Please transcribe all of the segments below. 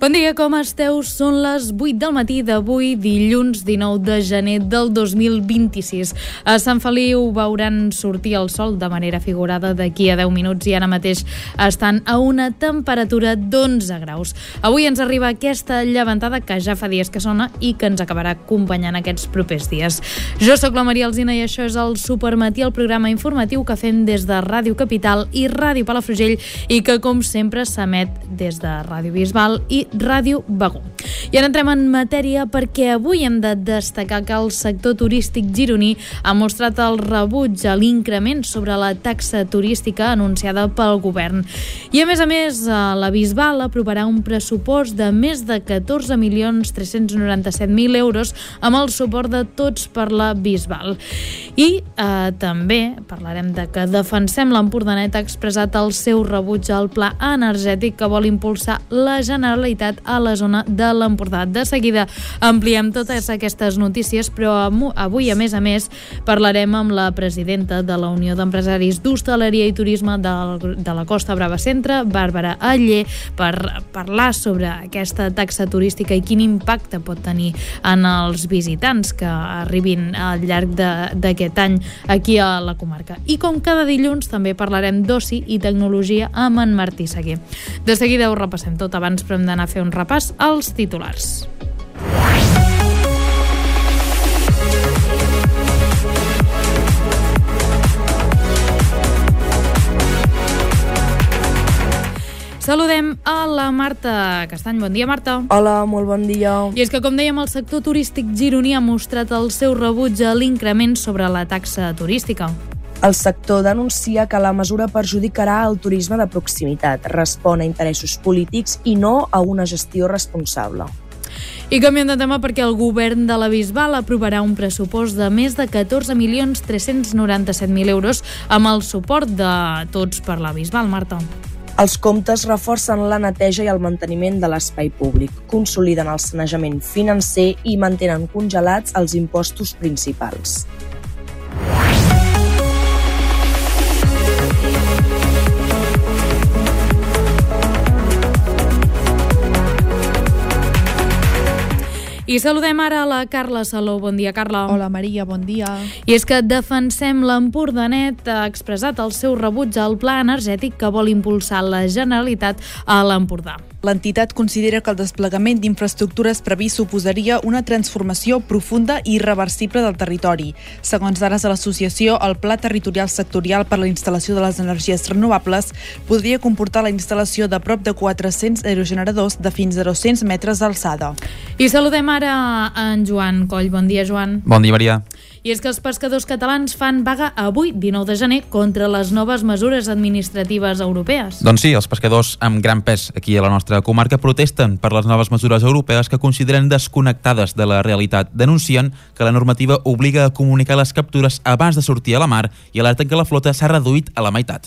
Bon dia, com esteu? Són les 8 del matí d'avui, dilluns 19 de gener del 2026. A Sant Feliu veuran sortir el sol de manera figurada d'aquí a 10 minuts i ara mateix estan a una temperatura d'11 graus. Avui ens arriba aquesta llevantada que ja fa dies que sona i que ens acabarà acompanyant aquests propers dies. Jo sóc la Maria Alsina i això és el Supermatí, el programa informatiu que fem des de Ràdio Capital i Ràdio Palafrugell i que, com sempre, s'emet des de Ràdio Bisbal i Ràdio Begur. I ara entrem en matèria perquè avui hem de destacar que el sector turístic gironí ha mostrat el rebuig a l'increment sobre la taxa turística anunciada pel govern. I a més, la Bisbal aprovarà un pressupost de més de 14.397.000 euros amb el suport de Tots per la Bisbal. I també parlarem de que Defensem l'Empordanet ha expressat el seu rebuig al pla energètic que vol impulsar la Generalitat a la zona de l'Empordà. De seguida ampliem totes aquestes notícies, però avui, a més, parlarem amb la presidenta de la Unió d'Empresaris d'Hostaleria i Turisme de la Costa Brava Centre, Bàrbara Aller, per parlar sobre aquesta taxa turística i quin impacte pot tenir en els visitants que arribin al llarg d'aquest any aquí a la comarca. I com cada dilluns també parlarem d'oci i tecnologia amb en Martí Seguer. De seguida ho repassem tot, abans però hem d'anar a fer un repàs als titulars. Saludem a la Marta Castany. Bon dia, Marta. Hola, molt bon dia. I és que, com dèiem, el sector turístic gironí ha mostrat el seu rebuig a l'increment sobre la taxa turística. El sector denuncia que la mesura perjudicarà el turisme de proximitat, respon a interessos polítics i no a una gestió responsable. I canviem de tema perquè el govern de la Bisbal aprovarà un pressupost de més de 14.397.000 euros amb el suport de Tots per la Bisbal, Marta. Els comptes reforcen la neteja i el manteniment de l'espai públic, consoliden el sanejament financer i mantenen congelats els impostos principals. I saludem ara a la Carla Saló. Bon dia, Carla. Hola, Maria, bon dia. I és que Defensem l'Empordanet ha expressat el seu rebuig al pla energètic que vol impulsar la Generalitat a l'Empordà. L'entitat considera que el desplegament d'infraestructures previst suposaria una transformació profunda i irreversible del territori. Segons dades de l'associació, el Pla Territorial Sectorial per la instal·lació de les energies renovables podria comportar la instal·lació de prop de 400 aerogeneradors de fins a 200 metres d'alçada. I saludem ara en Joan Coll. Bon dia, Joan. Bon dia, Maria. I és que els pescadors catalans fan vaga avui, 19 de gener, contra les noves mesures administratives europees. Doncs sí, els pescadors amb gran pes aquí a la nostra comarca protesten per les noves mesures europees que consideren desconnectades de la realitat. Denuncien que la normativa obliga a comunicar les captures abans de sortir a la mar i alerten que la flota s'ha reduït a la meitat.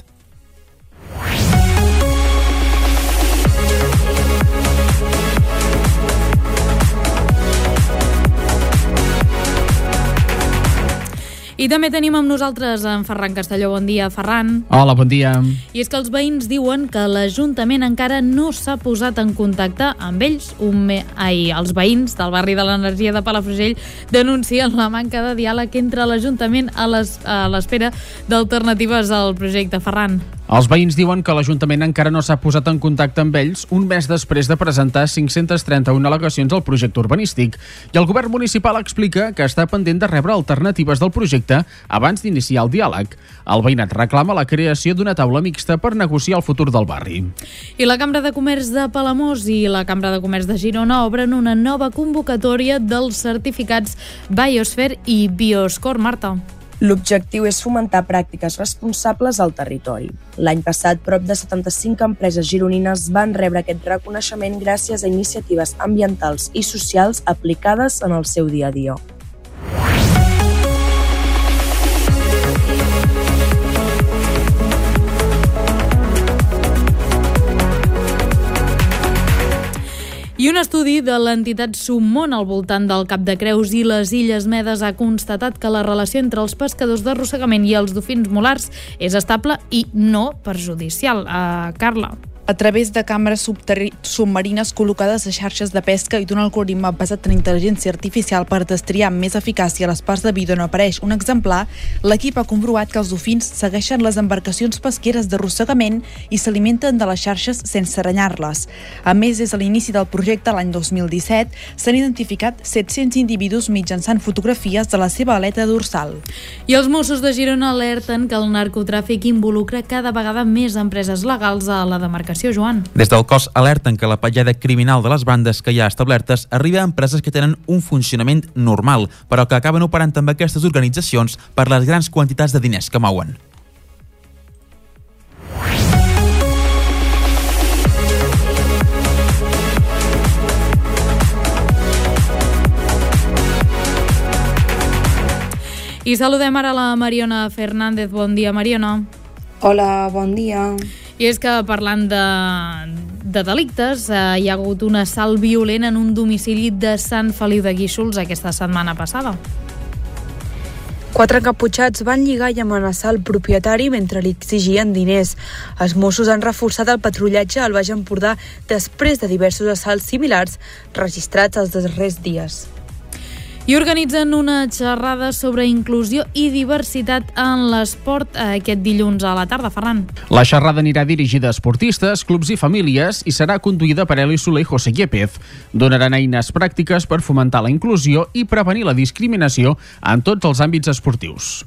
I també tenim amb nosaltres en Ferran Castelló. Bon dia, Ferran. Hola, bon dia. I és que els veïns diuen que l'Ajuntament encara no s'ha posat en contacte amb ells. Els veïns del barri de l'Energia de Palafrugell denuncien la manca de diàleg entre l'Ajuntament a l'espera d'alternatives al projecte. Ferran. Els veïns diuen que l'Ajuntament encara no s'ha posat en contacte amb ells un mes després de presentar 531 al·legacions al projecte urbanístic. I el govern municipal explica que està pendent de rebre alternatives del projecte abans d'iniciar el diàleg. El veïnat reclama la creació d'una taula mixta per negociar el futur del barri. I la Cambra de Comerç de Palamós i la Cambra de Comerç de Girona obren una nova convocatòria dels certificats Biosphere i Bioscore. Marta. L'objectiu és fomentar pràctiques responsables al territori. L'any passat, prop de 75 empreses gironines van rebre aquest reconeixement gràcies a iniciatives ambientals i socials aplicades en el seu dia a dia. I un estudi de l'entitat Summón al voltant del Cap de Creus i les Illes Medes ha constatat que la relació entre els pescadors d'arrossegament i els dofins molars és estable i no perjudicial. Carla. A través de càmeres submarines col·locades a xarxes de pesca i d'un algoritme basat en intel·ligència artificial per destriar amb més eficàcia les parts de vida on apareix un exemplar, l'equip ha comprovat que els dofins segueixen les embarcacions pesqueres d'arrossegament i s'alimenten de les xarxes sense aranyar-les. A més, des de l'inici del projecte l'any 2017, s'han identificat 700 individus mitjançant fotografies de la seva aleta dorsal. I els Mossos de Girona alerten que el narcotràfic involucra cada vegada més empreses legals a la demarcació. Joan. Des del cos alerten que la petjada criminal de les bandes que hi ha establertes arriba a empreses que tenen un funcionament normal, però que acaben operant amb aquestes organitzacions per les grans quantitats de diners que mouen. I saludem ara la Mariona Fernández. Bon dia, Mariona. Hola, bon dia. I és que parlant de delictes, hi ha hagut un assalt violent en un domicili de Sant Feliu de Guíxols aquesta setmana passada. 4 encaputxats van lligar i amenaçar el propietari mentre li exigien diners. Els Mossos han reforçat el patrullatge al Baix Empordà després de diversos assalts similars registrats els darrers dies. I organitzen una xerrada sobre inclusió i diversitat en l'esport aquest dilluns a la tarda, Ferran. La xerrada anirà dirigida a esportistes, clubs i famílies i serà conduïda per Eli Soler i José Yepez. Donaran eines pràctiques per fomentar la inclusió i prevenir la discriminació en tots els àmbits esportius.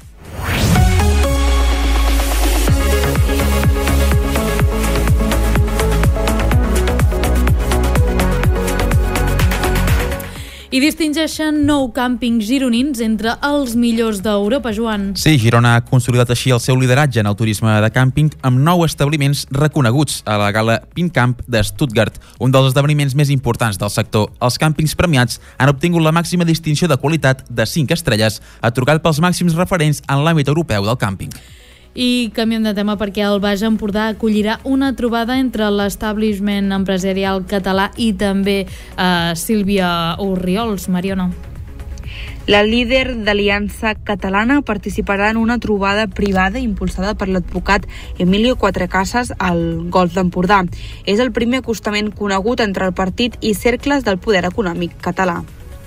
I distingeixen 9 càmpings gironins entre els millors d'Europa, Joan. Sí, Girona ha consolidat així el seu lideratge en el turisme de càmping amb 9 establiments reconeguts a la gala Pincamp de Stuttgart, un dels esdeveniments més importants del sector. Els càmpings premiats han obtingut la màxima distinció de qualitat de 5 estrelles, atorgat pels màxims referents en l'àmbit europeu del càmping. I canviem de tema perquè el Baix Empordà acollirà una trobada entre l'establishment empresarial català i també Sílvia Orriols. Mariona. La líder d'Aliança Catalana participarà en una trobada privada impulsada per l'advocat Emilio Quatrecases al Golf d'Empordà. És el primer acostament conegut entre el partit i cercles del poder econòmic català.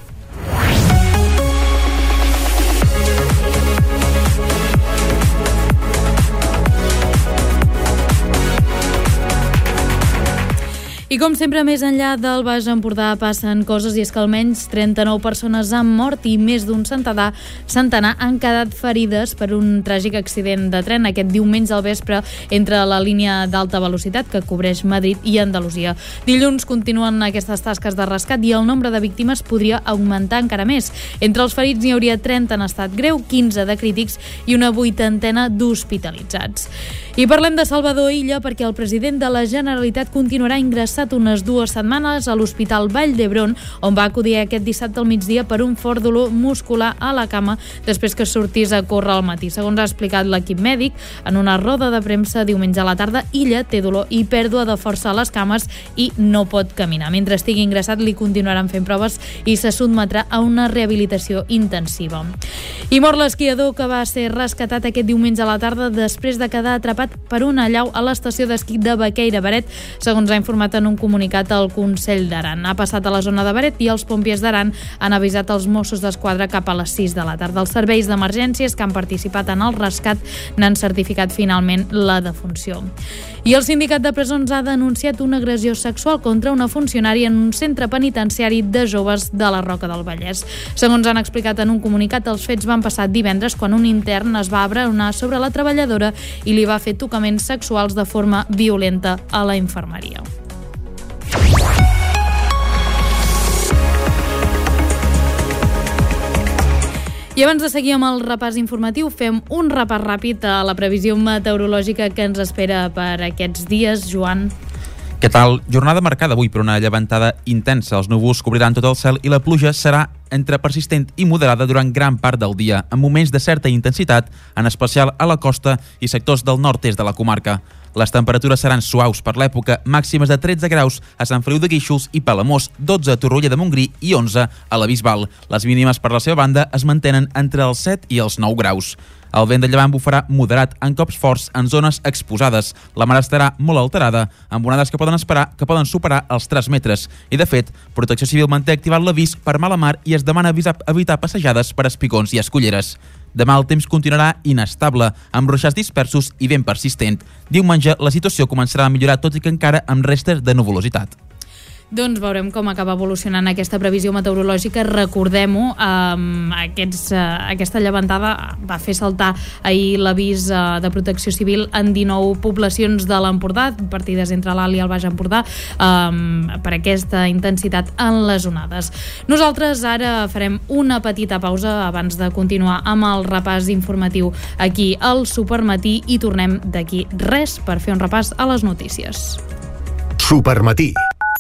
I com sempre, més enllà del Baix Empordà passen coses, i és que almenys 39 persones han mort i més d'un centenar han quedat ferides per un tràgic accident de tren aquest diumenge al vespre entre la línia d'alta velocitat que cobreix Madrid i Andalusia. Dilluns continuen aquestes tasques de rescat i el nombre de víctimes podria augmentar encara més. Entre els ferits n'hi hauria 30 en estat greu, 15 de crítics i una 80ena d'hospitalitzats. I parlem de Salvador Illa perquè el president de la Generalitat continuarà ingressat unes 2 setmanes a l'Hospital Vall d'Hebron, on va acudir aquest dissabte al migdia per un fort dolor muscular a la cama després que sortís a córrer al matí. Segons ha explicat l'equip mèdic, en una roda de premsa diumenge a la tarda, Illa té dolor i pèrdua de força a les cames i no pot caminar. Mentre estigui ingressat li continuaran fent proves i se sotmetrà a una rehabilitació intensiva. I mor l'esquiador que va ser rescatat aquest diumenge a la tarda després de quedar atrapat per una allau a l'estació d'esquí de Baqueira Beret, segons ha informat en un comunicat al Consell d'Aran. Ha passat a la zona de Beret i els pompiers d'Aran han avisat els Mossos d'Esquadra cap a les 6 de la tarda. Els serveis d'emergències que han participat en el rescat n'han certificat finalment la defunció. I el sindicat de presons ha denunciat una agressió sexual contra una funcionària en un centre penitenciari de joves de la Roca del Vallès. Segons han explicat en un comunicat, els fets van passar divendres quan un intern es va abraonar sobre la treballadora i li va fer tocaments sexuals de forma violenta a la infermeria. I abans de seguir amb el repàs informatiu, fem un repàs ràpid a la previsió meteorològica que ens espera per aquests dies, Joan. Què tal? Jornada marcada avui per una llevantada intensa. Els núvols cobriran tot el cel i la pluja serà entre persistent i moderada durant gran part del dia, amb moments de certa intensitat, en especial a la costa i sectors del nord-est de la comarca. Les temperatures seran suaus per l'època, màximes de 13 graus a Sant Feliu de Guíxols i Palamós, 12 a Torroella de Montgrí i 11 a la Bisbal. Les mínimes per la seva banda es mantenen entre els 7 i els 9 graus. El vent de llevant bufarà moderat en cops forts en zones exposades. La mar estarà molt alterada, amb onades que poden superar els 3 metres. I, de fet, Protecció Civil manté activat l'avís per mala mar i es demana evitar passejades per espigons i esculleres. Demà el temps continuarà inestable, amb ruixats dispersos i vent persistent. Diumenge la situació començarà a millorar, tot i que encara amb restes de nuvolositat. Doncs veurem com acaba evolucionant aquesta previsió meteorològica. Recordem-ho, aquesta llevantada va fer saltar ahir l'avís de Protecció Civil en 19 poblacions de l'Empordà, partides entre l'Alt i el Baix Empordà, per aquesta intensitat en les onades. Nosaltres ara farem una petita pausa abans de continuar amb el repàs informatiu aquí al Supermatí i tornem d'aquí res per fer un repàs a les notícies. Supermatí.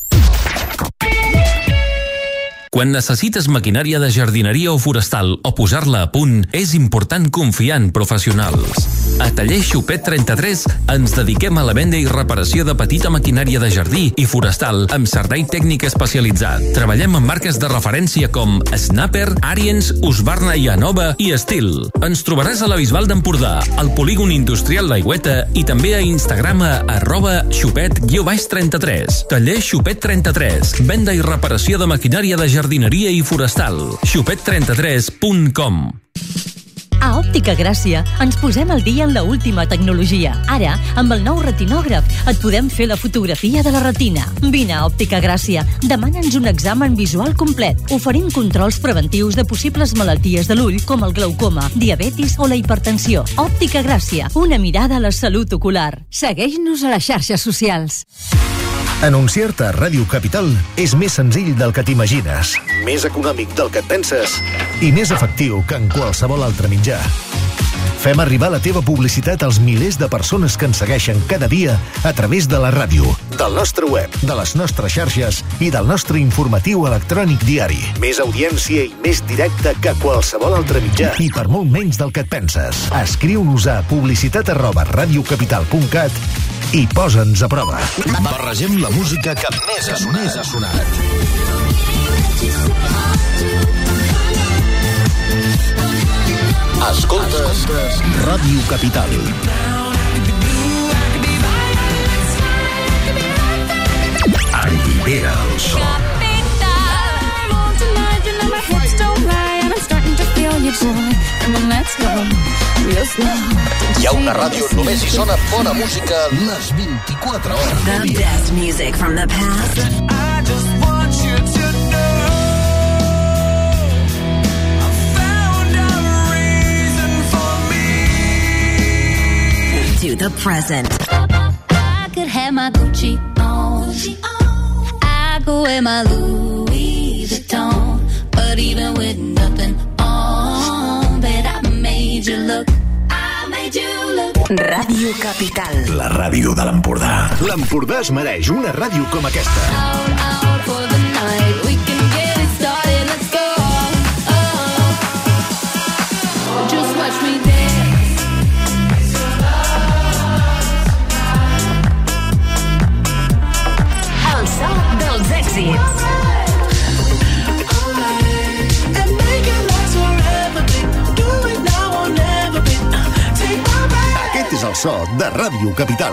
Quan necessites maquinària de jardineria o forestal o posar-la a punt, és important confiar en professionals. A Taller Xupet 33 ens dediquem a la venda i reparació de petita maquinària de jardí i forestal amb servei tècnic especialitzat. Treballem amb marques de referència com Snapper, Ariens, Husqvarna i Anova i Estil. Ens trobaràs a la Bisbal d'Empordà, al polígon industrial l'Aigüeta i també a Instagram a @xupet_33. Taller Xupet 33. Venda i reparació de maquinària de jardineria i forestal. xupet33.com. A Òptica Gràcia ens posem al dia en la última tecnologia. Ara, amb el nou retinògraf, et podem fer la fotografia de la retina. Vine a Òptica Gràcia, demana'ns un examen visual complet. Oferim controls preventius de possibles malalties de l'ull, com el glaucoma, diabetis o la hipertensió. Òptica Gràcia, una mirada a la salut ocular. Segueix-nos a les xarxes socials. Anunciar-te a Ràdio Capital és més senzill del que t'imagines, més econòmic del que et penses i més efectiu que en qualsevol altre mitjà. Fem arribar la teva publicitat als milers de persones que ens segueixen cada dia a través de la ràdio, del nostre web, de les nostres xarxes i del nostre informatiu electrònic diari. Més audiència i més directe que qualsevol altre mitjà i per molt menys del que et penses. Escriu-nos a publicitat@radiocapital.cat i posa'ns a prova. Barregem la música que més ha sonat. Escoltes Ràdio Capital. Allibera el son. Hi ha una ràdio només hi sona bona música les 24 hores. The best music from the past. I just want you to know I found a reason for me to the present. I could have my Gucci on. I go wear my Louis Vuitton, but even with nothing on, bet I made you look. Ràdio Capital. La ràdio de l'Empordà. L'Empordà es mereix una ràdio com aquesta. El so dels èxits. Aquest és el so de Ràdio Capital.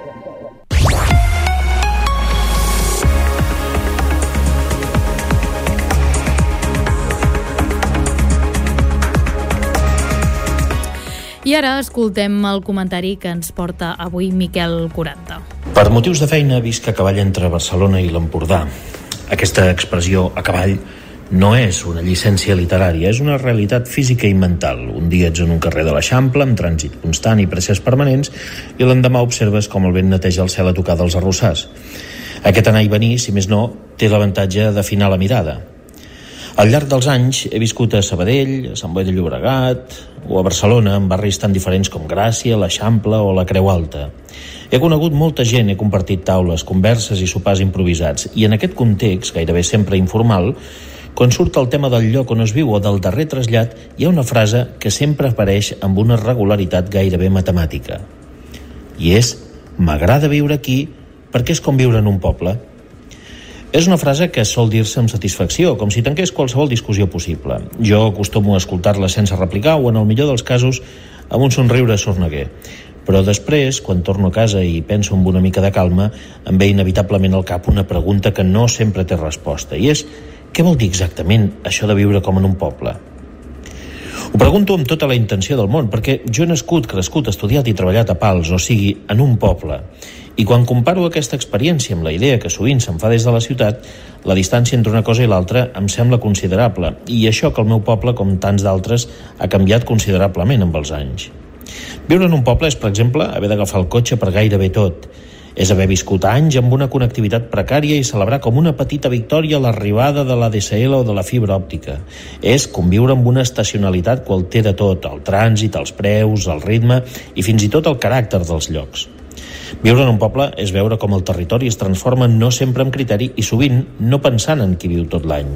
I ara escoltem el comentari que ens porta avui Miquel Quaranta. Per motius de feina visc a cavall entre Barcelona i l'Empordà. Aquesta expressió a cavall no és una llicència literària, és una realitat física i mental. Un dia ets en un carrer de l'Eixample, amb trànsit constant i presses permanents, i l'endemà observes com el vent neteja el cel a tocar dels arrossars. Aquest anar i venir, si més no, té l'avantatge d'afinar la mirada. Al llarg dels anys he viscut a Sabadell, a Sant Boi de Llobregat o a Barcelona, en barris tan diferents com Gràcia, l'Eixample o la Creu Alta. He conegut molta gent, he compartit taules, converses i sopars improvisats, i en aquest context, gairebé sempre informal, quan surt el tema del lloc on es viu o del darrer trasllat, hi ha una frase que sempre apareix amb una regularitat gairebé matemàtica. I és M'agrada viure aquí perquè és com viure en un poble. És una frase que sol dir-se amb satisfacció, com si tanqués qualsevol discussió possible. Jo acostumo a escoltar-la sense replicar o, en el millor dels casos, amb un somriure sorneguer. Però després, quan torno a casa i penso amb una mica de calma, em ve inevitablement al cap una pregunta que no sempre té resposta, i és: què vol dir exactament això de viure com en un poble? Ho pregunto amb tota la intenció del món, perquè jo he nascut, crescut, estudiat i treballat a Pals, o sigui, en un poble. I quan comparo aquesta experiència amb la idea que sovint se'n fa des de la ciutat, la distància entre una cosa i l'altra em sembla considerable, i això que el meu poble, com tants d'altres, ha canviat considerablement amb els anys. Viure en un poble és, per exemple, haver d'agafar el cotxe per gairebé tot. És haver viscut anys amb una connectivitat precària i celebrar com una petita victòria l'arribada de l'ADSL o de la fibra òptica. És conviure amb una estacionalitat que ho altera tot, el trànsit, els preus, el ritme i fins i tot el caràcter dels llocs. Viure en un poble és veure com el territori es transforma no sempre amb criteri i sovint no pensant en qui viu tot l'any.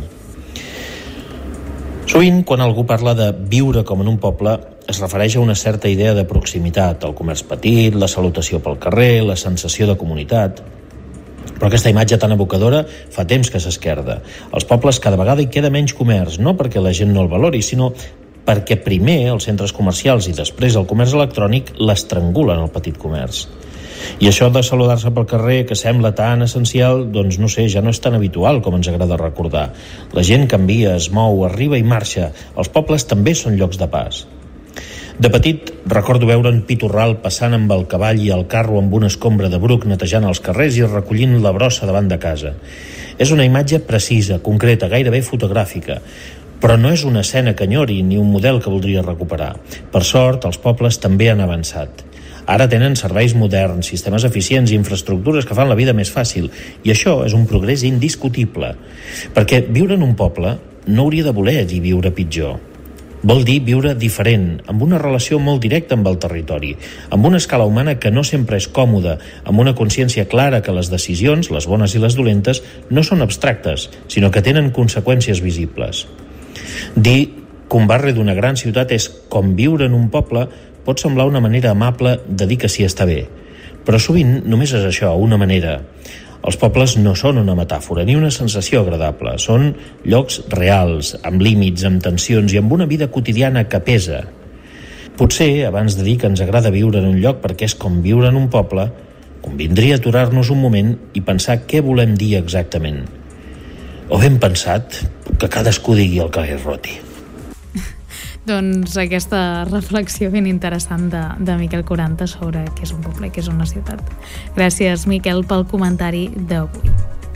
Sovint, quan algú parla de viure com en un poble, es refereix a una certa idea de proximitat, el comerç petit, la salutació pel carrer, la sensació de comunitat. Però aquesta imatge tan evocadora fa temps que s'esquerda. Als pobles cada vegada hi queda menys comerç, no perquè la gent no el valori, sinó perquè primer els centres comercials i després el comerç electrònic l'estrangulen el petit comerç. I això de saludar-se pel carrer, que sembla tan essencial, doncs no sé, ja no és tan habitual com ens agrada recordar. La gent canvia, es mou, arriba i marxa. Els pobles també són llocs de pas. De petit recordo veure en Pitorral passant amb el cavall i el carro amb una escombra de bruc netejant els carrers i recollint la brossa davant de casa. És una imatge precisa, concreta, gairebé fotogràfica, però no és una escena que enyori ni un model que voldria recuperar. Per sort, els pobles també han avançat. Ara tenen serveis moderns, sistemes eficients i infraestructures que fan la vida més fàcil, i això és un progrés indiscutible, perquè viure en un poble no hauria de voler dir viure pitjor. Vol dir viure diferent, amb una relació molt directa amb el territori, amb una escala humana que no sempre és còmoda, amb una consciència clara que les decisions, les bones i les dolentes, no són abstractes, sinó que tenen conseqüències visibles. Dir que un barri d'una gran ciutat és com viure en un poble pot semblar una manera amable de dir que s'hi està bé, però sovint només és això, una manera. Els pobles no són una metàfora ni una sensació agradable, són llocs reals, amb límits, amb tensions i amb una vida quotidiana que pesa. Potser, abans de dir que ens agrada viure en un lloc perquè és com viure en un poble, convindria aturar-nos un moment i pensar què volem dir exactament. O ben pensat, que cadascú digui el que li roti. Doncs aquesta reflexió ben interessant de Miquel Quaranta sobre què és un poble, què és una ciutat. Gràcies, Miquel, pel comentari d'avui.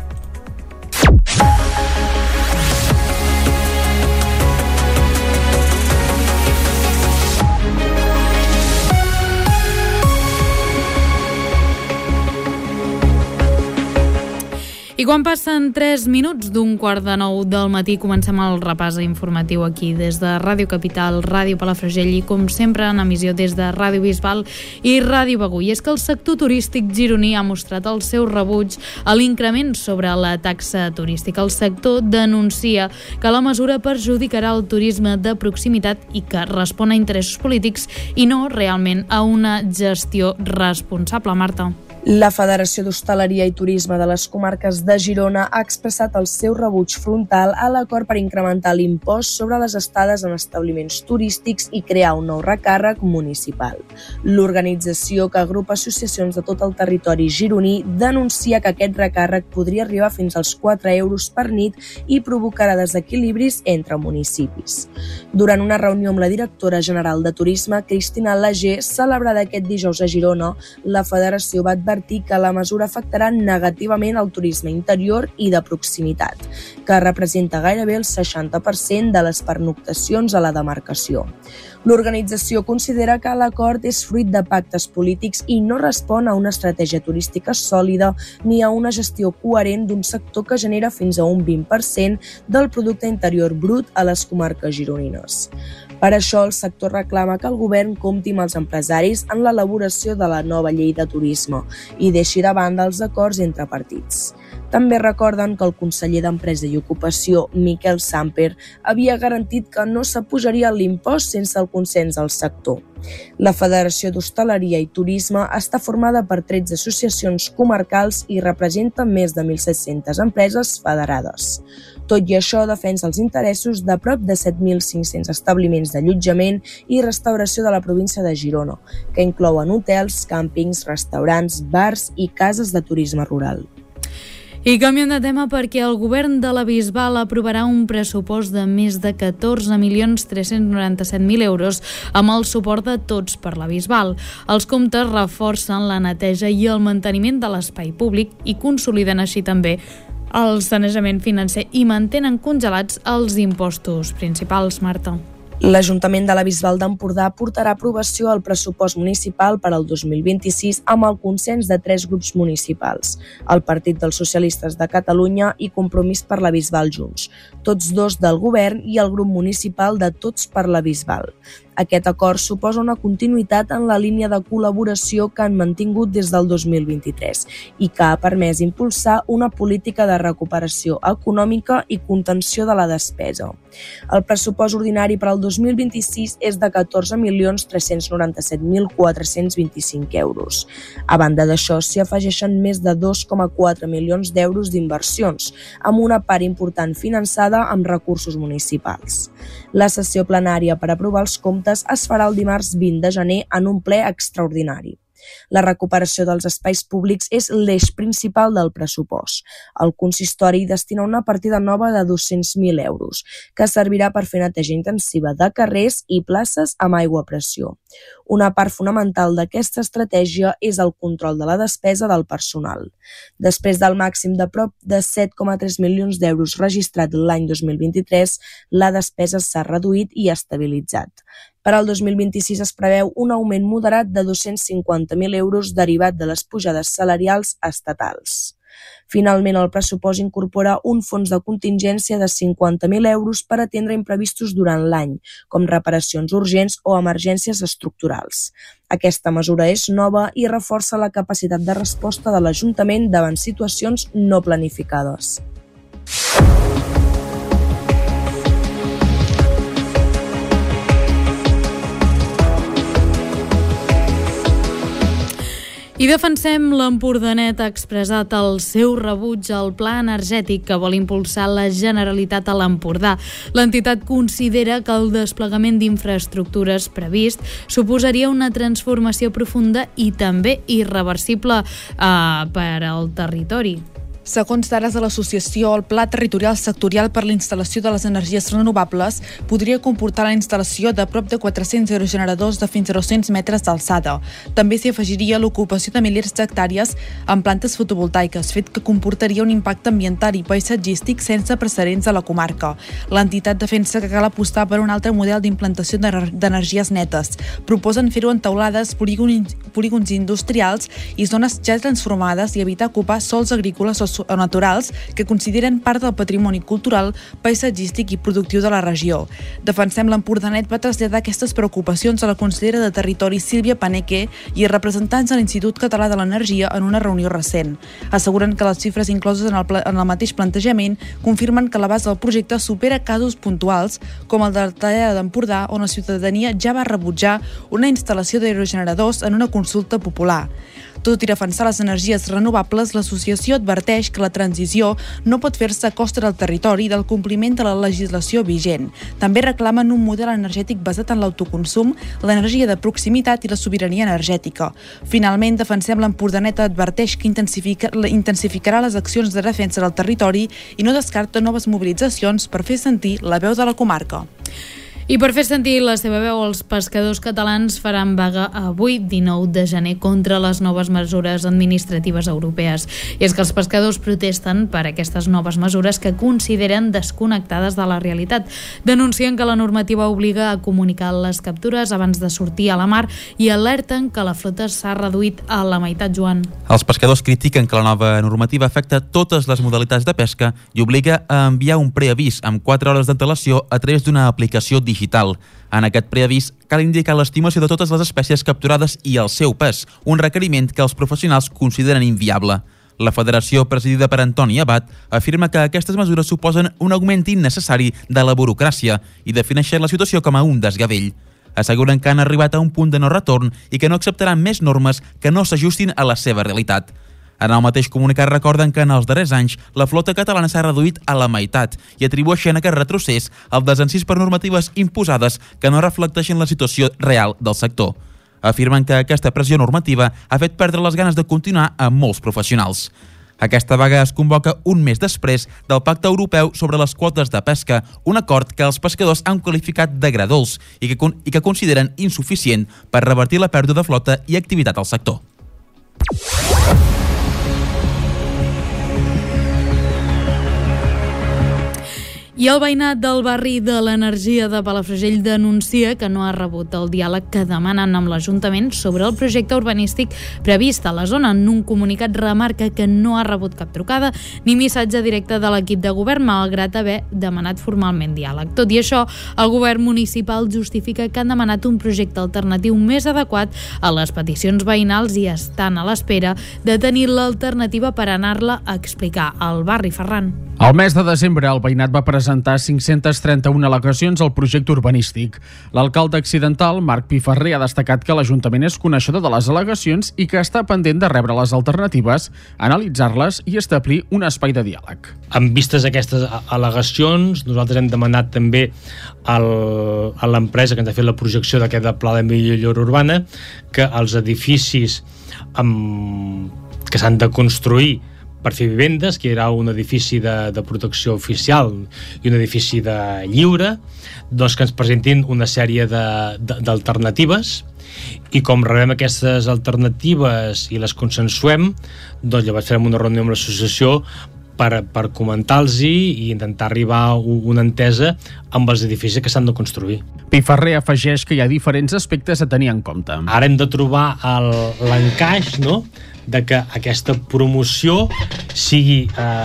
I quan passen 3 minuts d'un 8:45 del matí, comencem el repàs informatiu aquí des de Ràdio Capital, Ràdio Palafrugell i, com sempre, en emissió des de Ràdio Bisbal i Ràdio Begur. I és que el sector turístic gironí ha mostrat el seu rebuig a l'increment sobre la taxa turística. El sector denuncia que la mesura perjudicarà el turisme de proximitat i que respon a interessos polítics i no realment a una gestió responsable. Marta. La Federació d'Hostaleria i Turisme de les Comarques de Girona ha expressat el seu rebuig frontal a l'acord per incrementar l'impost sobre les estades en establiments turístics i crear un nou recàrrec municipal. L'organització, que agrupa associacions de tot el territori gironí, denuncia que aquest recàrrec podria arribar fins als 4 euros per nit i provocarà desequilibris entre municipis. Durant una reunió amb la directora general de Turisme, Cristina Lager, celebrada aquest dijous a Girona, la Federació va advertir que la mesura afectarà negativament el turisme interior i de proximitat, que representa gairebé el 60% de les pernoctacions a la demarcació. L'organització considera que l'acord és fruit de pactes polítics i no respon a una estratègia turística sòlida ni a una gestió coherent d'un sector que genera fins a un 20% del producte interior brut a les comarques gironines. Per això, el sector reclama que el govern compti amb els empresaris en l'elaboració de la nova llei de turisme i deixi de banda els acords entre partits. També recorden que el conseller d'Empresa i Ocupació, Miquel Samper, havia garantit que no s'apujaria l'impost sense el consens del sector. La Federació d'Hostaleria i Turisme està formada per 13 associacions comarcals i representa més de 1.700 empreses federades. Tot i això, defensa els interessos de prop de 7.500 establiments d'allotjament i restauració de la província de Girona, que inclouen hotels, càmpings, restaurants, bars i cases de turisme rural. I canviem de tema perquè el govern de la Bisbal aprovarà un pressupost de més de 14.397.000 euros amb el suport de Tots per la Bisbal. Els comptes reforcen la neteja i el manteniment de l'espai públic i consoliden així també el sanejament financer i mantenen congelats els impostos principals, Marta. L'Ajuntament de la Bisbal d'Empordà portarà a aprovació el pressupost municipal per al 2026 amb el consens de 3 grups municipals, el Partit dels Socialistes de Catalunya i Compromís per la Bisbal Junts, tots dos del govern i el grup municipal de Tots per la Bisbal. Aquest acord suposa una continuïtat en la línia de col·laboració que han mantingut des del 2023 i que ha permès impulsar una política de recuperació econòmica i contenció de la despesa. El pressupost ordinari per al 2026 és de 14.397.425 euros. A banda d'això, s'hi afegeixen més de 2,4 milions d'euros d'inversions, amb una part important finançada amb recursos municipals. La sessió plenària per aprovar els comptes es farà el dimarts 20 de gener en un ple extraordinari. La recuperació dels espais públics és l'eix principal del pressupost. El consistori destina una partida nova de 200.000 euros, que servirà per fer neteja intensiva de carrers i places amb aigua a pressió. Una part fonamental d'aquesta estratègia és el control de la despesa del personal. Després del màxim de prop de 7,3 milions d'euros registrat l'any 2023, la despesa s'ha reduït i estabilitzat. Per al 2026 es preveu un augment moderat de 250.000 euros derivat de les pujades salarials estatals. Finalment, el pressupost incorpora un fons de contingència de 50.000 euros per atendre imprevistos durant l'any, com reparacions urgents o emergències estructurals. Aquesta mesura és nova i reforça la capacitat de resposta de l'Ajuntament davant situacions no planificades. I Defensem l'Empordanet ha expressat el seu rebuig al pla energètic que vol impulsar la Generalitat a l'Empordà. L'entitat considera que el desplegament d'infraestructures previst suposaria una transformació profunda i també irreversible per al territori. Segons dades de l'associació, el Pla Territorial Sectorial per la instal·lació de les energies renovables podria comportar la instal·lació de prop de 400 aerogeneradors de fins a 200 metres d'alçada. També s'hi afegiria l'ocupació de milers d'hectàrees en plantes fotovoltaiques, fet que comportaria un impacte ambiental i paisatgístic sense precedents a la comarca. L'entitat defensa que cal apostar per un altre model d'implantació d'energies netes. Proposen fer-ho en teulades, polígons industrials i zones ja transformades i evitar ocupar sòls agrícoles o naturals que consideren part del patrimoni cultural, paisatgístic i productiu de la regió. Defensem l'Empordanet va traslladar aquestes preocupacions a la consellera de Territori Sílvia Paneque i a representants de l'Institut Català de l'Energia en una reunió recent. Asseguren que les xifres incloses en el mateix plantejament confirmen que l'abast del projecte supera casos puntuals com el de la Tallada d'Empordà, on la ciutadania ja va rebutjar una instal·lació d'aerogeneradors en una consulta popular. Tot i defensar les energies renovables, l'associació adverteix que la transició no pot fer-se a costa del territori i del compliment de la legislació vigent. També reclamen un model energètic basat en l'autoconsum, l'energia de proximitat i la sobirania energètica. Finalment, Defensem l'Empordanet adverteix que intensificarà les accions de defensa del territori i no descarta noves mobilitzacions per fer sentir la veu de la comarca. I per fer sentir la seva veu, els pescadors catalans faran vaga avui, 19 de gener, contra les noves mesures administratives europees. I és que els pescadors protesten per aquestes noves mesures que consideren desconnectades de la realitat. Denuncien que la normativa obliga a comunicar les captures abans de sortir a la mar i alerten que la flota s'ha reduït a la meitat, Joan. Els pescadors critiquen que la nova normativa afecta totes les modalitats de pesca i obliga a enviar un preavís amb 4 hores d'antelació a través d'una aplicació digital. En aquest preavís cal indicar l'estimació de totes les espècies capturades i el seu pes, un requeriment que els professionals consideren inviable. La federació, presidida per Antoni Abad, afirma que aquestes mesures suposen un augment innecessari de la burocràcia i defineixen la situació com a un desgavell. Asseguren que han arribat a un punt de no retorn i que no acceptaran més normes que no s'ajustin a la seva realitat. En el mateix comunicat recorden que en els darrers anys la flota catalana s'ha reduït a la meitat i atribueixen aquest retrocés al desencís per normatives imposades que no reflecteixen la situació real del sector. Afirmen que aquesta pressió normativa ha fet perdre les ganes de continuar a molts professionals. Aquesta vaga es convoca un mes després del Pacte Europeu sobre les quotes de pesca, un acord que els pescadors han qualificat de gradols i que consideren insuficient per revertir la pèrdua de flota i activitat al sector. I el veïnat del barri de l'Energia de Palafrugell denuncia que no ha rebut el diàleg que demanen amb l'Ajuntament sobre el projecte urbanístic previst a la zona. En un comunicat remarca que no ha rebut cap trucada ni missatge directe de l'equip de govern, malgrat haver demanat formalment diàleg. Tot i això, el govern municipal justifica que han demanat un projecte alternatiu més adequat a les peticions veïnals i estan a l'espera de tenir l'alternativa per anar-la a explicar al barri. Ferran. Al mes de desembre, el veïnat va presentar 531 al·legacions al projecte urbanístic. L'alcalde accidental, Marc Piferrer, ha destacat que l'Ajuntament és coneixedor de les al·legacions i que està pendent de rebre les alternatives, analitzar-les i establir un espai de diàleg. En vistes a aquestes al·legacions, nosaltres hem demanat també a l'empresa que ens ha fet la projecció d'aquest pla de millora urbana que els edificis que s'han de construir per fer vivendes, que hi haurà un edifici de protecció oficial i un edifici de lliure, doncs que ens presentin una sèrie d'alternatives, i com rebem aquestes alternatives i les consensuem, doncs llavors farem una reunió amb l'associació per comentar-los-hi i intentar arribar a una entesa amb els edificis que s'han de construir. Piferrer afegeix que hi ha diferents aspectes a tenir en compte. Ara hem de trobar l'encaix, no?, de que aquesta promoció sigui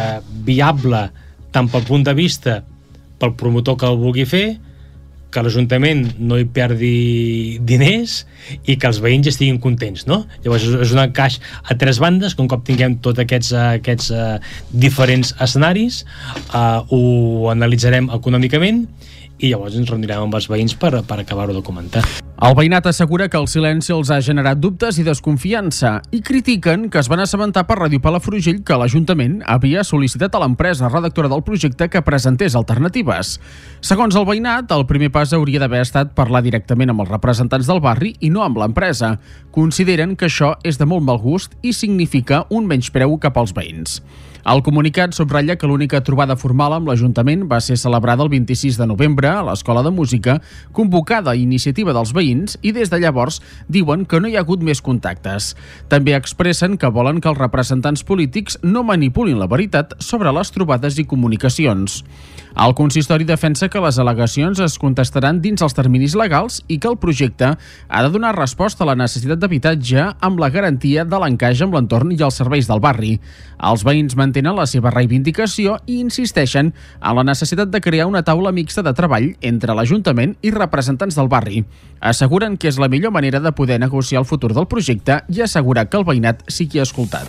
viable tant pel punt de vista pel promotor que el vulgui fer, que l'Ajuntament no hi perdi diners i que els veïns estiguin contents, no? Llavors és un encaix a tres bandes, que un cop tinguem tots aquests diferents escenaris, ho analitzarem econòmicament i llavors ens reunirem amb els veïns per acabar-ho de comentar. El veïnat assegura que el silenci els ha generat dubtes i desconfiança i critiquen que es van assabentar per Ràdio Palafrugell que l'Ajuntament havia sol·licitat a l'empresa redactora del projecte que presentés alternatives. Segons el veïnat, el primer pas hauria d'haver estat parlar directament amb els representants del barri i no amb l'empresa. Consideren que això és de molt mal gust i significa un menyspreu cap als veïns. El comunicat subratlla que l'única trobada formal amb l'Ajuntament va ser celebrada el 26 de novembre a l'Escola de Música, convocada a iniciativa dels veïns, i des de llavors diuen que no hi ha hagut més contactes. També expressen que volen que els representants polítics no manipulin la veritat sobre les trobades i comunicacions. El consistori defensa que les al·legacions es contestaran dins els terminis legals i que el projecte ha de donar resposta a la necessitat d'habitatge amb la garantia de l'encaix amb l'entorn i els serveis del barri. Els veïns mantenen la seva reivindicació i insisteixen en la necessitat de crear una taula mixta de treball entre l'Ajuntament i representants del barri. Asseguren que és la millor manera de poder negociar el futur del projecte i assegurar que el veïnat sigui escoltat.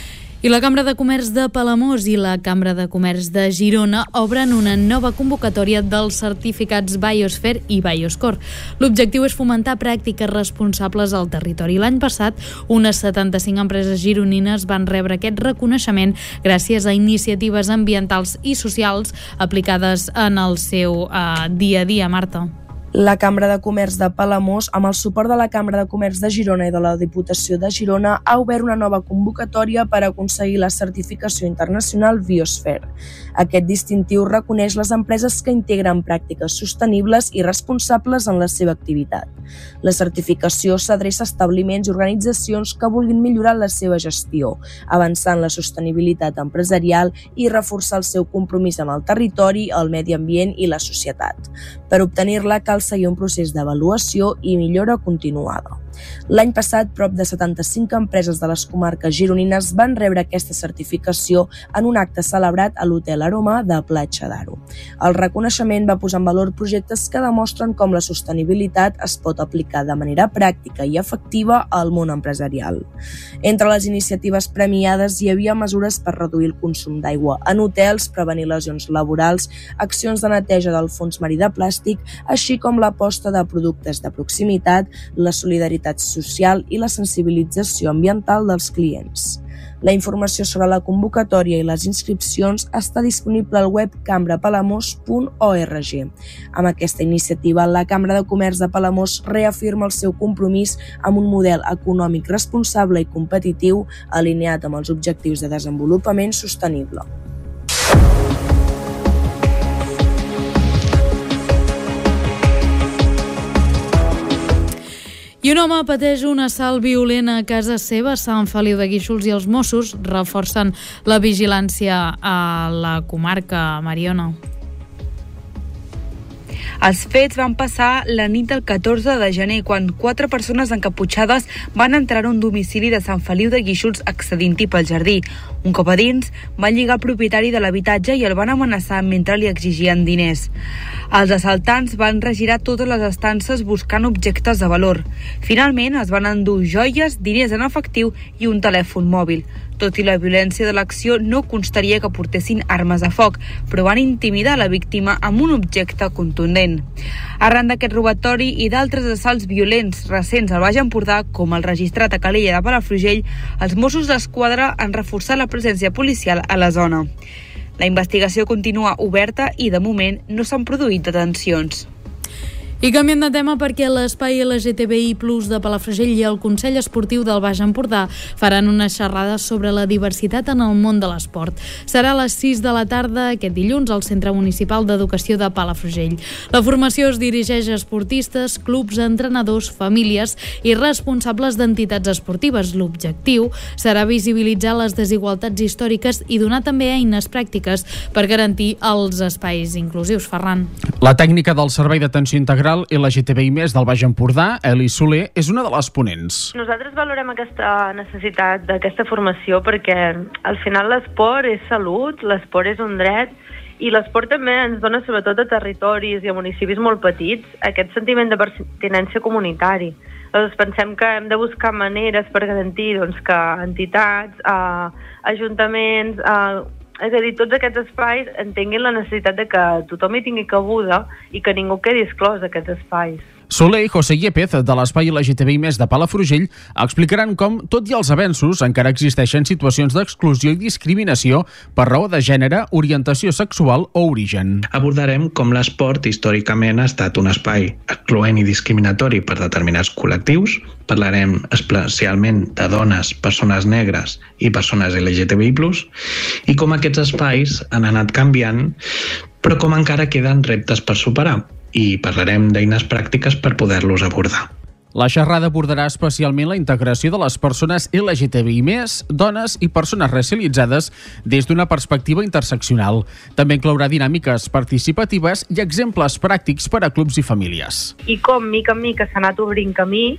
I la Cambra de Comerç de Palamós i la Cambra de Comerç de Girona obren una nova convocatòria dels certificats Biosphere i Bioscore. L'objectiu és fomentar pràctiques responsables al territori. L'any passat, unes 75 empreses gironines van rebre aquest reconeixement gràcies a iniciatives ambientals i socials aplicades en el seu dia a dia. Marta. La Cambra de Comerç de Palamós, amb el suport de la Cambra de Comerç de Girona i de la Diputació de Girona, ha obert una nova convocatòria per aconseguir la certificació internacional Biosphere. Aquest distintiu reconeix les empreses que integren pràctiques sostenibles i responsables en la seva activitat. La certificació s'adreça a establiments i organitzacions que vulguin millorar la seva gestió, avançar en la sostenibilitat empresarial i reforçar el seu compromís amb el territori, el medi ambient i la societat. Per obtenir-la cal seguir un procés d'avaluació i millora continuada. L'any passat, prop de 75 empreses de les comarques gironines van rebre aquesta certificació en un acte celebrat a l'Hotel Aroma de Platja d'Aro. El reconeixement va posar en valor projectes que demostren com la sostenibilitat es pot aplicar de manera pràctica i efectiva al món empresarial. Entre les iniciatives premiades hi havia mesures per reduir el consum d'aigua en hotels, prevenir lesions laborals, accions de neteja del fons marí de plàstic, així com l'aposta de productes de proximitat, la solidaritat social i la sensibilització ambiental dels clients. La informació sobre la convocatòria i les inscripcions està disponible al web cambrapalamós.org. Amb aquesta iniciativa, la Cambra de Comerç de Palamós reafirma el seu compromís amb un model econòmic responsable i competitiu alineat amb els objectius de desenvolupament sostenible. I un home pateix un assalt violent a casa seva a Sant Feliu de Guíxols i els Mossos reforcen la vigilància a la comarca. Mariona. Els fets van passar la nit del 14 de gener, quan 4 persones encaputxades van entrar a un domicili de Sant Feliu de Guíxols accedint-hi pel jardí. Un cop a dins, van lligar el propietari de l'habitatge i el van amenaçar mentre li exigien diners. Els assaltants van regirar totes les estances buscant objectes de valor. Finalment, es van endur joies, diners en efectiu i un telèfon mòbil. Tot i la violència de l'acció, no constaria que portessin armes de foc, però van intimidar la víctima amb un objecte contundent. Arran d'aquest robatori i d'altres assalts violents recents al Baix Empordà, com el registrat a Calella de Palafrugell, els Mossos d'Esquadra han reforçat la presència policial a la zona. La investigació continua oberta i, de moment, no s'han produït detencions. I canviem de tema perquè l'Espai LGTBI+ de Palafrugell i el Consell Esportiu del Baix Empordà faran una xerrada sobre la diversitat en el món de l'esport. Serà a les 6 de la tarda aquest dilluns al Centre Municipal d'Educació de Palafrugell. La formació es dirigeix a esportistes, clubs, entrenadors, famílies i responsables d'entitats esportives. L'objectiu serà visibilitzar les desigualtats històriques i donar també eines pràctiques per garantir els espais inclusius. Ferran. La tècnica del Servei d'Atenció Integral LGTBI+ del Baix Empordà, Eli Soler, és una de les ponents. Nosaltres valorem aquesta necessitat d'aquesta formació perquè al final l'esport és salut, l'esport és un dret i l'esport també ens dona, sobretot a territoris i a municipis molt petits, aquest sentiment de pertinença comunitari. Llavors pensem que hem de buscar maneres per garantir que entitats, ajuntaments, és a dir, tots aquests espais entenguin la necessitat de que tothom hi tingui cabuda i que ningú quedi exclòs d'aquests espais. Soler i José Yepez, de l'Espai LGTBI+ de Palafrugell, explicaran com, tot i els avenços, encara existeixen situacions d'exclusió i discriminació per raó de gènere, orientació sexual o origen. Abordarem com l'esport històricament ha estat un espai excloent i discriminatori per determinats col·lectius. Parlarem especialment de dones, persones negres i persones LGTBI+, i com aquests espais han anat canviant, però com encara queden reptes per superar. I parlarem d'eines pràctiques per poder-los abordar. La xerrada abordarà especialment la integració de les persones LGTBI+, dones i persones racialitzades des d'una perspectiva interseccional. També inclourà dinàmiques participatives i exemples pràctics per a clubs i famílies. I com, mica en mica, s'ha anat obrint camí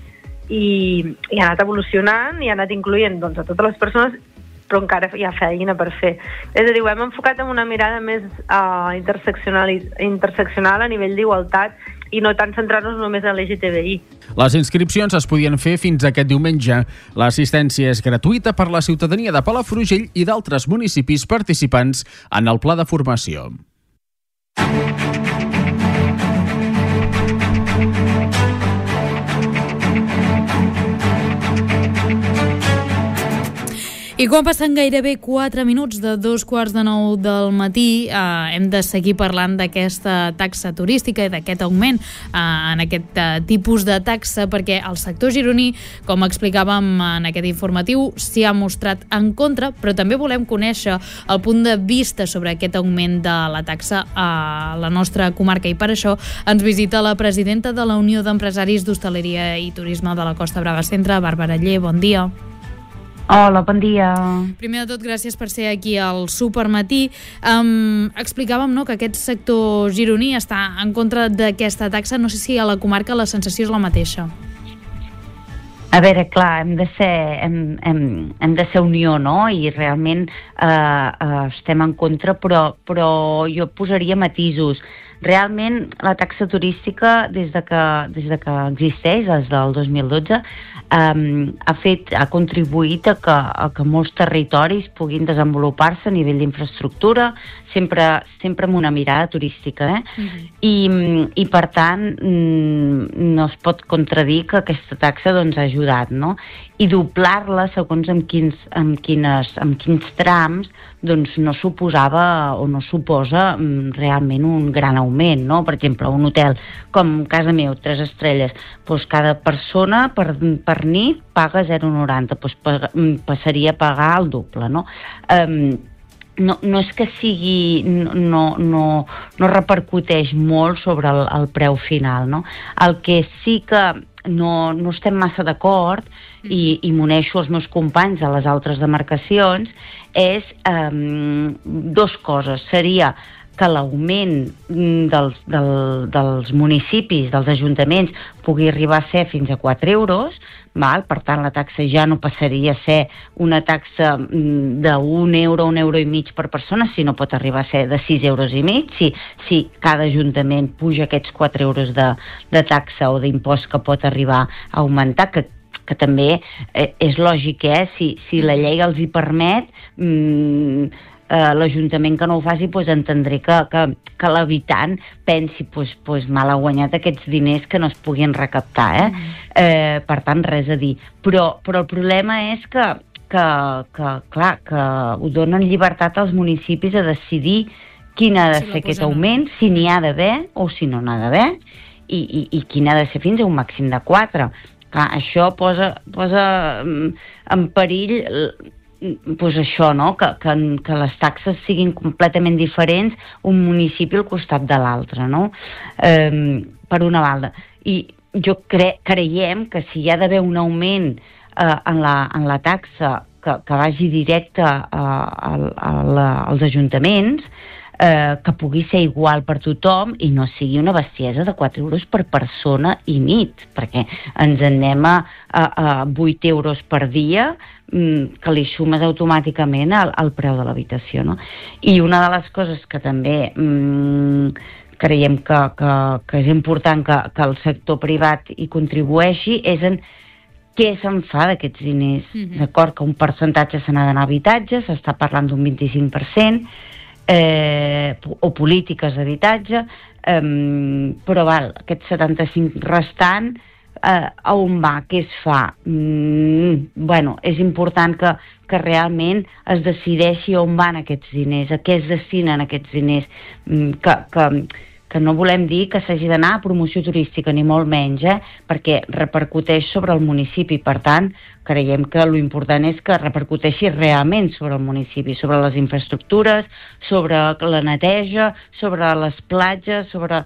i ha anat evolucionant i ha anat incloent a totes les persones, però encara hi ha feina per fer. És a dir, ho hem enfocat amb una mirada més interseccional a nivell d'igualtat i no tant centrar-nos només en l'LGTBI. Les inscripcions es podien fer fins aquest diumenge. L'assistència és gratuïta per la ciutadania de Palafrugell i d'altres municipis participants en el pla de formació. I quan passen gairebé 4 minuts de 8:45 del matí, hem de seguir parlant d'aquesta taxa turística i d'aquest augment en aquest tipus de taxa, perquè el sector gironí, com explicàvem en aquest informatiu, s'hi ha mostrat en contra, però també volem conèixer el punt de vista sobre aquest augment de la taxa a la nostra comarca, i per això ens visita la presidenta de la Unió d'Empresaris d'Hostaleria i Turisme de la Costa Brava Centre, Bàrbara Ller. Bon dia. Hola, bon dia. Primer de tot, gràcies per ser aquí al Supermatí. Explicàvem que aquest sector gironí està en contra d'aquesta taxa. No sé si a la comarca la sensació és la mateixa. A veure, clar, hem de ser unió, no? I realment estem en contra, però jo posaria matisos. Realment, la taxa turística, des de que existeix, des del 2012, ha contribuït a que molts territoris puguin desenvolupar-se a nivell d'infraestructura, sempre amb una mirada turística, I per tant, no es pot contradir que aquesta taxa doncs, ha ajudat, no? I doblar-la segons en quins trams doncs no suposava o no suposa realment un gran augment, no? Per exemple, un hotel com casa meu, 3 estrelles, doncs cada persona per nit paga 0,90, doncs passaria a pagar el doble, no? No és que sigui... no repercuteix molt sobre el preu final, no? El que sí que no estem massa d'acord, i m'uneixo als meus companys a les altres demarcacions, és 2 coses. Seria que l'augment dels municipis, dels ajuntaments, pugui arribar a ser fins a 4 euros, per tant la taxa ja no passaria a ser una taxa d'1 euro, 1,5 euros per persona, sinó pot arribar a ser de 6,5 euros, si cada ajuntament puja aquests 4 euros de taxa o d'impost que pot arribar a augmentar, que també és lògic, si la llei els hi permet, l'Ajuntament que no ho faci entendré que l'habitant pensi mal ha guanyat aquests diners que no es puguin recaptar, per tant res a dir, però el problema és que clar, que ho donen llibertat als municipis a decidir quin ha de ser aquest augment, si n'hi ha d'haver o si no n'ha d'haver, i quin ha de ser fins a un màxim de 4. Clar, això posa en perill això, no? Que les taxes siguin completament diferents un municipi al costat de l'altre, no? Per una banda. I jo creiem que si hi ha d'haver un augment en la taxa que vagi directe als ajuntaments, que pugui ser igual per tothom i no sigui una bestiesa de 4 euros per persona i nit, perquè ens anem a 8 euros per dia, que li sumes automàticament al preu de l'habitació, no? I una de les coses que també creiem que és important que el sector privat hi contribueixi és en què se'n fa d'aquests diners. D'acord que un percentatge se n'ha d'anar a habitatge, s'està parlant d'un 25%, o polítiques d'habitatge, però aquest 75% restant a on va, què es fa? És important que realment es decideixi on van aquests diners, a què es destinen aquests diners, que no volem dir que s'hagi d'anar a promoció turística, ni molt menys, perquè repercuteix sobre el municipi. Per tant, creiem que l'important és que repercuteixi realment sobre el municipi, sobre les infraestructures, sobre la neteja, sobre les platges, sobre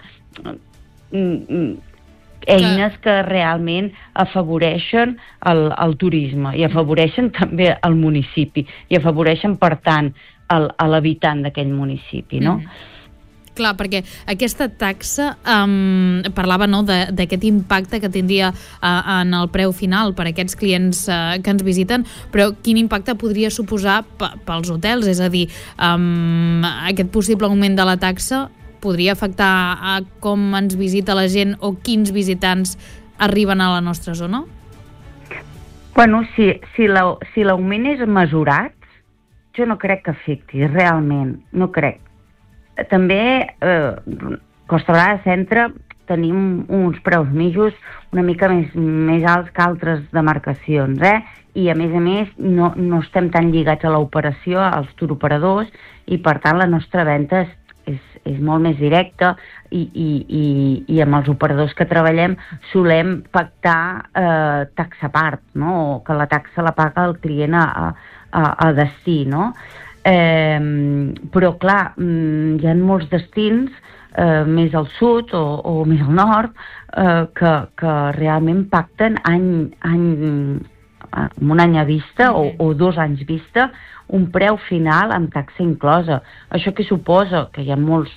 eines que realment afavoreixen el turisme i afavoreixen també el municipi i afavoreixen, per tant, l'habitant d'aquell municipi, no? Clar, perquè aquesta taxa parlava d'aquest impacte que tindria en el preu final per a aquests clients que ens visiten, però quin impacte podria suposar pels hotels? És a dir, aquest possible augment de la taxa podria afectar a com ens visita la gent o quins visitants arriben a la nostra zona? Bueno, si l'augment és mesurat, jo no crec que afecti, realment, no crec. També Costa Brava Centre tenim uns preus mitjos una mica més alts que altres demarcacions, i a més no estem tan lligats a l'operació, als turoperadors, i per tant la nostra venda és molt més directa i amb els operadors que treballem solem pactar taxa a part, no? O que la taxa la paga el client a destí, no? Però clar, hi ha molts destins més al sud o més al nord que realment pacten any amb un any a vista o 2 anys vista, un preu final amb taxa inclosa. Això què suposa? Que hi ha molts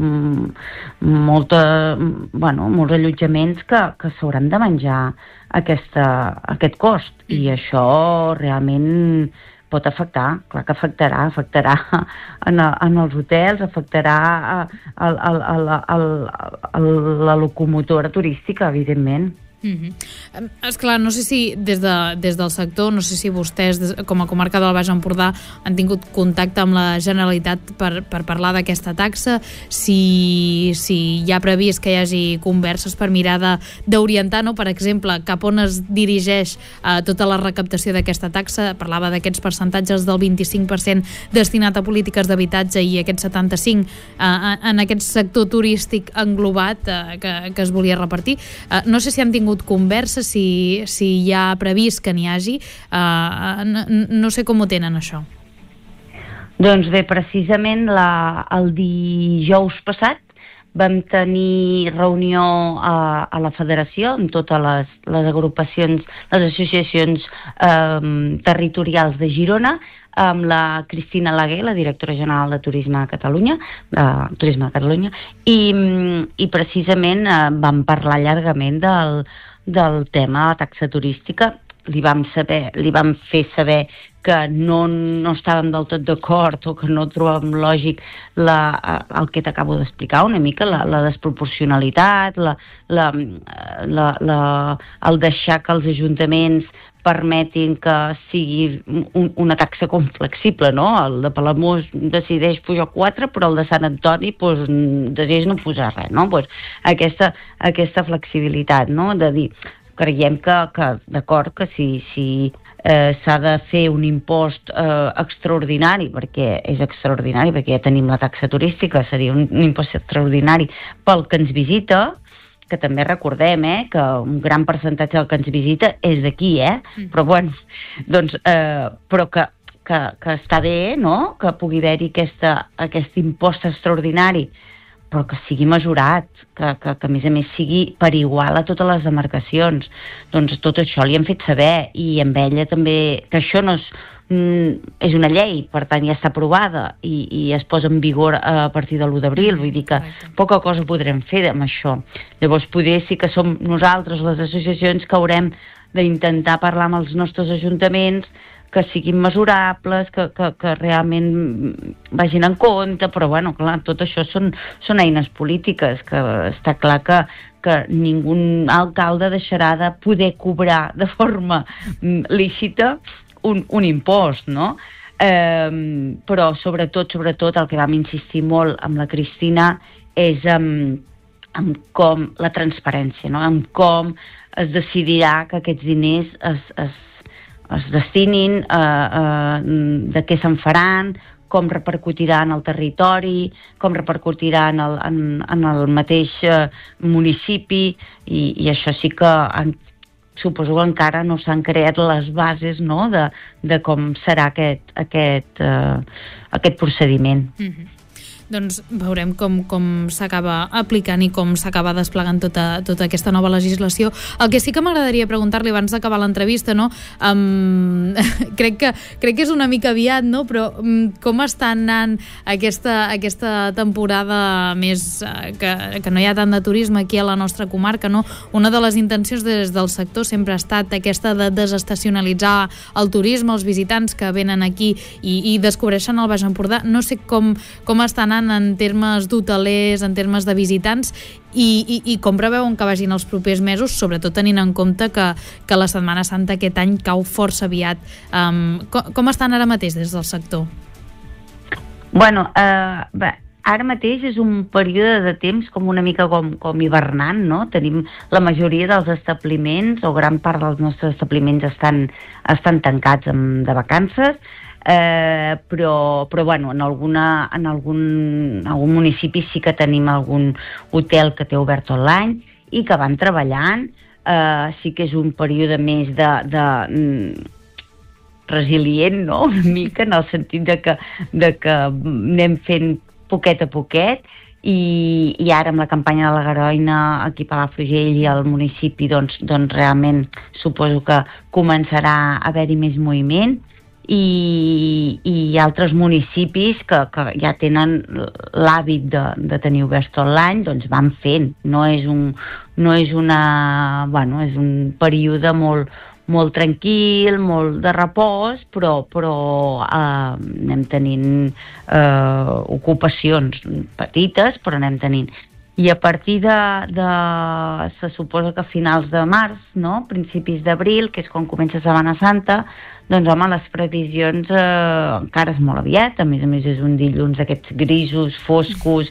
allotjaments que s'hauran de menjar aquest cost, i això realment pot afectar, clar que afectarà en els hotels, afectarà a la locomotora turística, evidentment. Esclar, no sé si des del sector, no sé si vostès com a comarca del Baix Empordà han tingut contacte amb la Generalitat per parlar d'aquesta taxa, si hi ha previst que hi hagi converses per mirar d'orientar, no? Per exemple, cap on es dirigeix tota la recaptació d'aquesta taxa. Parlava d'aquests percentatges del 25% destinat a polítiques d'habitatge i aquest 75% en aquest sector turístic englobat que es volia repartir. No sé si han tingut converses, si hi ha previst que n'hi hagi, no sé com ho tenen això. Doncs bé, precisament el dijous passat vam tenir reunió a la federació amb totes les agrupacions, les associacions territorials de Girona, amb la Cristina Laguer, la directora general de Turisme de Catalunya, i precisament vam parlar llargament del tema de la taxa turística. Li vam fer saber que no estàvem del tot d'acord o que no trobàvem lògic el que t'acabo d'explicar una mica, la desproporcionalitat, el deixar que els ajuntaments permetin que sigui una taxa com flexible, no? El de Palamós decideix pujar 4, però el de Sant Antoni decideix no posar res, no? Aquesta flexibilitat, no? De dir, creiem que d'acord, que si s'ha de fer un impost extraordinari, perquè és extraordinari, perquè ja tenim la taxa turística, seria un impost extraordinari pel que ens visita, que també recordem que un gran percentatge del que ens visita és d'aquí, però bueno, doncs, però que està bé, no?, que pugui haver-hi aquest impost extraordinari, però que sigui mesurat, que a més sigui per igual a totes les demarcacions. Doncs tot això li hem fet saber, i amb ella també, que això no és una llei, per tant ja està aprovada i es posa en vigor a partir de l'1 d'abril, vull dir que poca cosa podrem fer amb això. Llavors potser sí que som nosaltres, les associacions, que haurem d'intentar parlar amb els nostres ajuntaments, que siguin mesurables, que realment vagin en compte, però bueno, clar, tot això són eines polítiques, que està clar que ningú alcalde deixarà de poder cobrar de forma lícita un impost, no? Però sobretot el que vam insistir molt amb la Cristina és amb com la transparència, no? Amb com es decidirà que aquests diners es destinin, de què se'n faran, com repercutirà en el territori, com repercutirà en el mateix municipi, i això sí que suposo que encara no s'han creat les bases, no?, de com serà aquest procediment. Doncs veurem com s'acaba aplicant i com s'acaba desplegant tota aquesta nova legislació. El que sí que m'agradaria preguntar-li abans d'acabar l'entrevista, no? Crec que és una mica aviat, no? Però com està anant aquesta temporada més que no hi ha tant de turisme aquí a la nostra comarca, no? Una de les intencions des del sector sempre ha estat aquesta de desestacionalitzar el turisme, els visitants que venen aquí i descobreixen el Baix Empordà. No sé com està anant en termes d'hotelers, en termes de visitants, i com preveuen que vagin els propers mesos, sobretot tenint en compte que la Setmana Santa aquest any cau força aviat. Com estan ara mateix des del sector? Bueno, ara mateix és un període de temps com una mica com hivernant, no? Tenim la majoria dels establiments, o gran part dels nostres establiments estan tancats de vacances, però bueno, en algun municipi sí que tenim algun hotel que té obert tot l'any i que van treballant. Sí que és un període més de resilient, no?, una mica, en el sentit de que anem fent poquet a poquet, i ara amb la campanya de la Garoina aquí a Palafrugell i al municipi doncs realment suposo que començarà a haver-hi més moviment i altres municipis que ja tenen l'hàbit de tenir obert tot l'any, doncs van fent. És un període molt tranquil, molt de repòs, però anem tenint ocupacions petites, però anem tenint. I a partir se suposa que a finals de març, no? Principis d'abril, que és quan comença Setmana Santa, doncs home, les previsions encara és molt aviat, a més és un dilluns d'aquests grisos, foscos,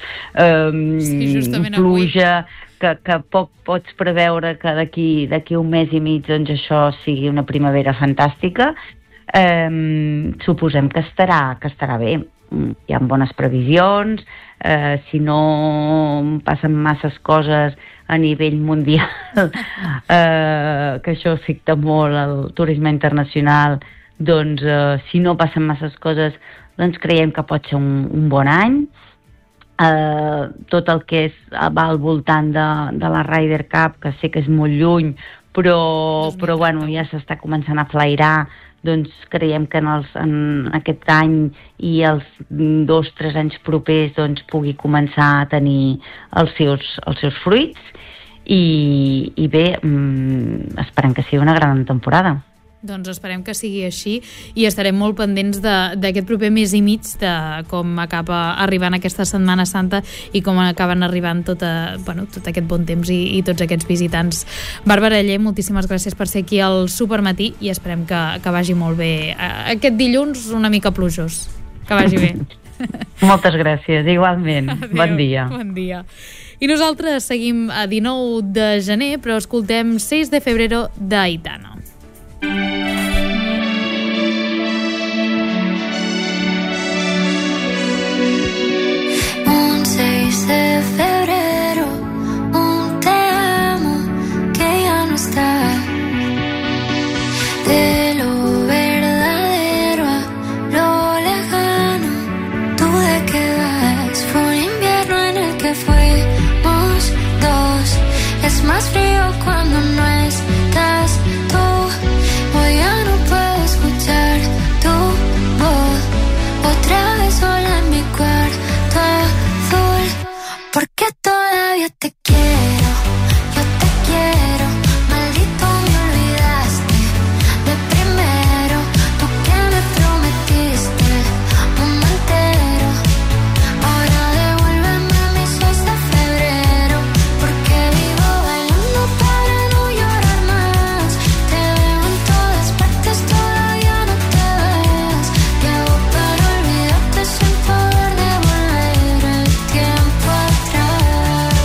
pluja, que poc pots preveure que d'aquí un mes i mig doncs això sigui una primavera fantàstica. Suposem que estarà bé. Hi ha bones previsions, si no passen masses coses a nivell mundial, que això afecta molt al turisme internacional, doncs si no passen masses coses, doncs creiem que pot ser un bon any. Tot el que va al voltant de la Ryder Cup, que sé que és molt lluny, però bueno, ja s'està començant a flairar, doncs creiem que en aquest any i els 2-3 anys propers doncs pugui començar a tenir els seus fruits i bé, esperem que sigui una gran temporada. Doncs esperem que sigui així i estarem molt pendents d'aquest proper mes i mig, de com acaba arribant aquesta Setmana Santa i com acaben arribant tot aquest bon temps i tots aquests visitants. Bàrbara Aller, moltíssimes gràcies per ser aquí al Supermatí i esperem que vagi molt bé aquest dilluns una mica plujós. Que vagi bé. Moltes gràcies, igualment. Adéu, bon dia. Bon dia. I nosaltres seguim a 19 de gener, però escoltem 6 de febrero d'Aitana. Un 6 de febrero, un te amo que ya no está. De lo verdadero a lo lejano, ¿tú de qué vas? Fue un invierno en el que fuimos dos. Es más frío cuando no estás tú. Hoy ya no puedo escuchar tu voz. Otra vez sola en mi cuarto azul. Porque todavía te quiero, yo te quiero. Maldito me olvidaste de primero. Tú que me prometiste un mundo entero. Ahora devuélveme mis 6 de febrero. Porque vivo bailando para no llorar más. Te veo en todas partes, todavía no te ves. ¿Qué hago para olvidarte sin poder devolver el tiempo atrás?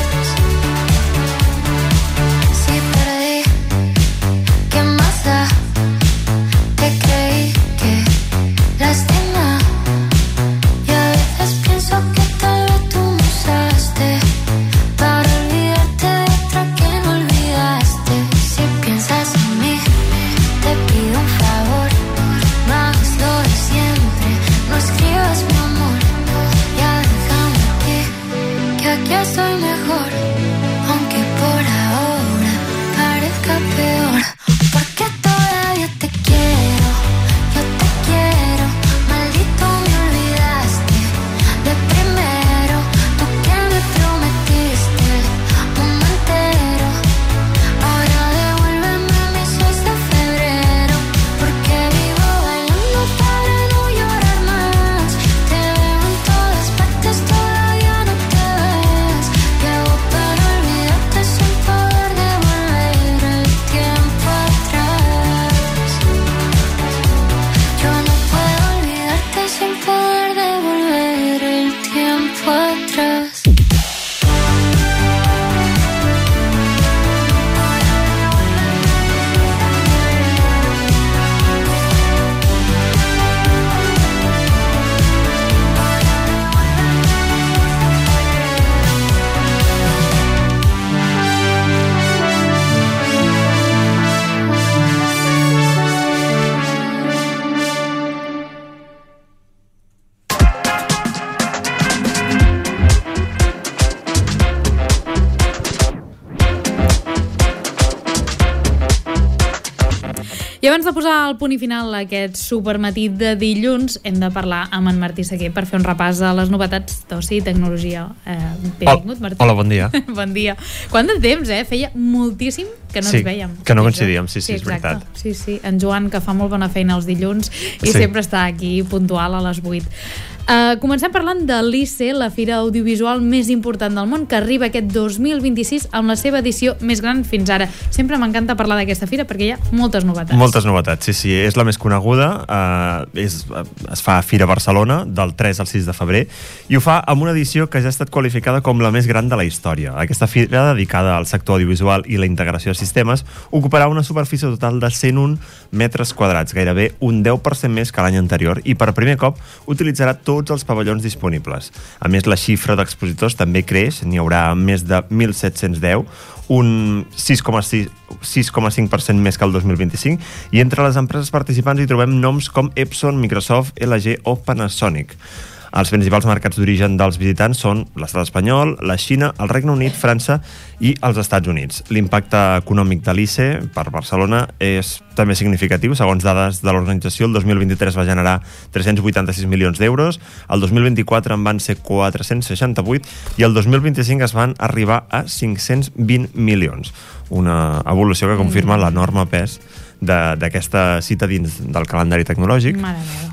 Si perdí, ¿qué más da? Te creí que lastima. Y a veces pienso que tal vez tú me usaste para olvidarte de otra que no olvidaste. Si piensas en mí, te pido un favor, no hagas lo de siempre, no escribas mi amor. Ya déjame aquí, que aquí estoy mejor, aunque por ahora parezca peor. Porque todavía te quiero, yo te quiero. Maldito me olvidaste de primero. Tú que me prometiste un mundo entero. Ahora devuélveme mis 6 de febrero. Porque vivo bailando para no llorar más. Te veo en todas partes, todavía no te ves. ¿Qué I abans de posar el punt i final a aquest supermatí de dilluns, hem de parlar amb en Martí Seguer per fer un repàs a les novetats d'oci i tecnologia. Benvingut, Martí. Hola, bon dia. Bon dia. Quant de temps, Feia moltíssim que no ens vèiem. Que no coincidíem, sí, és veritat. Sí. En Joan, que fa molt bona feina els dilluns i sempre està aquí puntual a les 8. Comencem parlant de l'ICE, la fira audiovisual més important del món, que arriba aquest 2026 amb la seva edició més gran fins ara. Sempre m'encanta parlar d'aquesta fira perquè hi ha moltes novetats. Moltes novetats, sí. És la més coneguda. Es fa a Fira Barcelona del 3 al 6 de febrer i ho fa amb una edició que ja ha estat qualificada com la més gran de la història. Aquesta fira, dedicada al sector audiovisual i la integració de sistemes, ocuparà una superfície total de 101 metres quadrats, gairebé un 10% més que l'any anterior, i per primer cop utilitzarà tots els pavellons disponibles. A més, la xifra d'expositors també creix, n'hi haurà més de 1.710, un 6,5% més que el 2025, i entre les empreses participants hi trobem noms com Epson, Microsoft, LG o Panasonic. Els principals mercats d'origen dels visitants són l'estat espanyol, la Xina, el Regne Unit, França i els Estats Units. L'impacte econòmic de l'ICE per Barcelona és també significatiu. Segons dades de l'organització, el 2023 va generar 386 milions d'euros, el 2024 en van ser 468 i el 2025 es van arribar a 520 milions. Una evolució que confirma l'enorme pes d'aquesta cita dins del calendari tecnològic. Mare meva.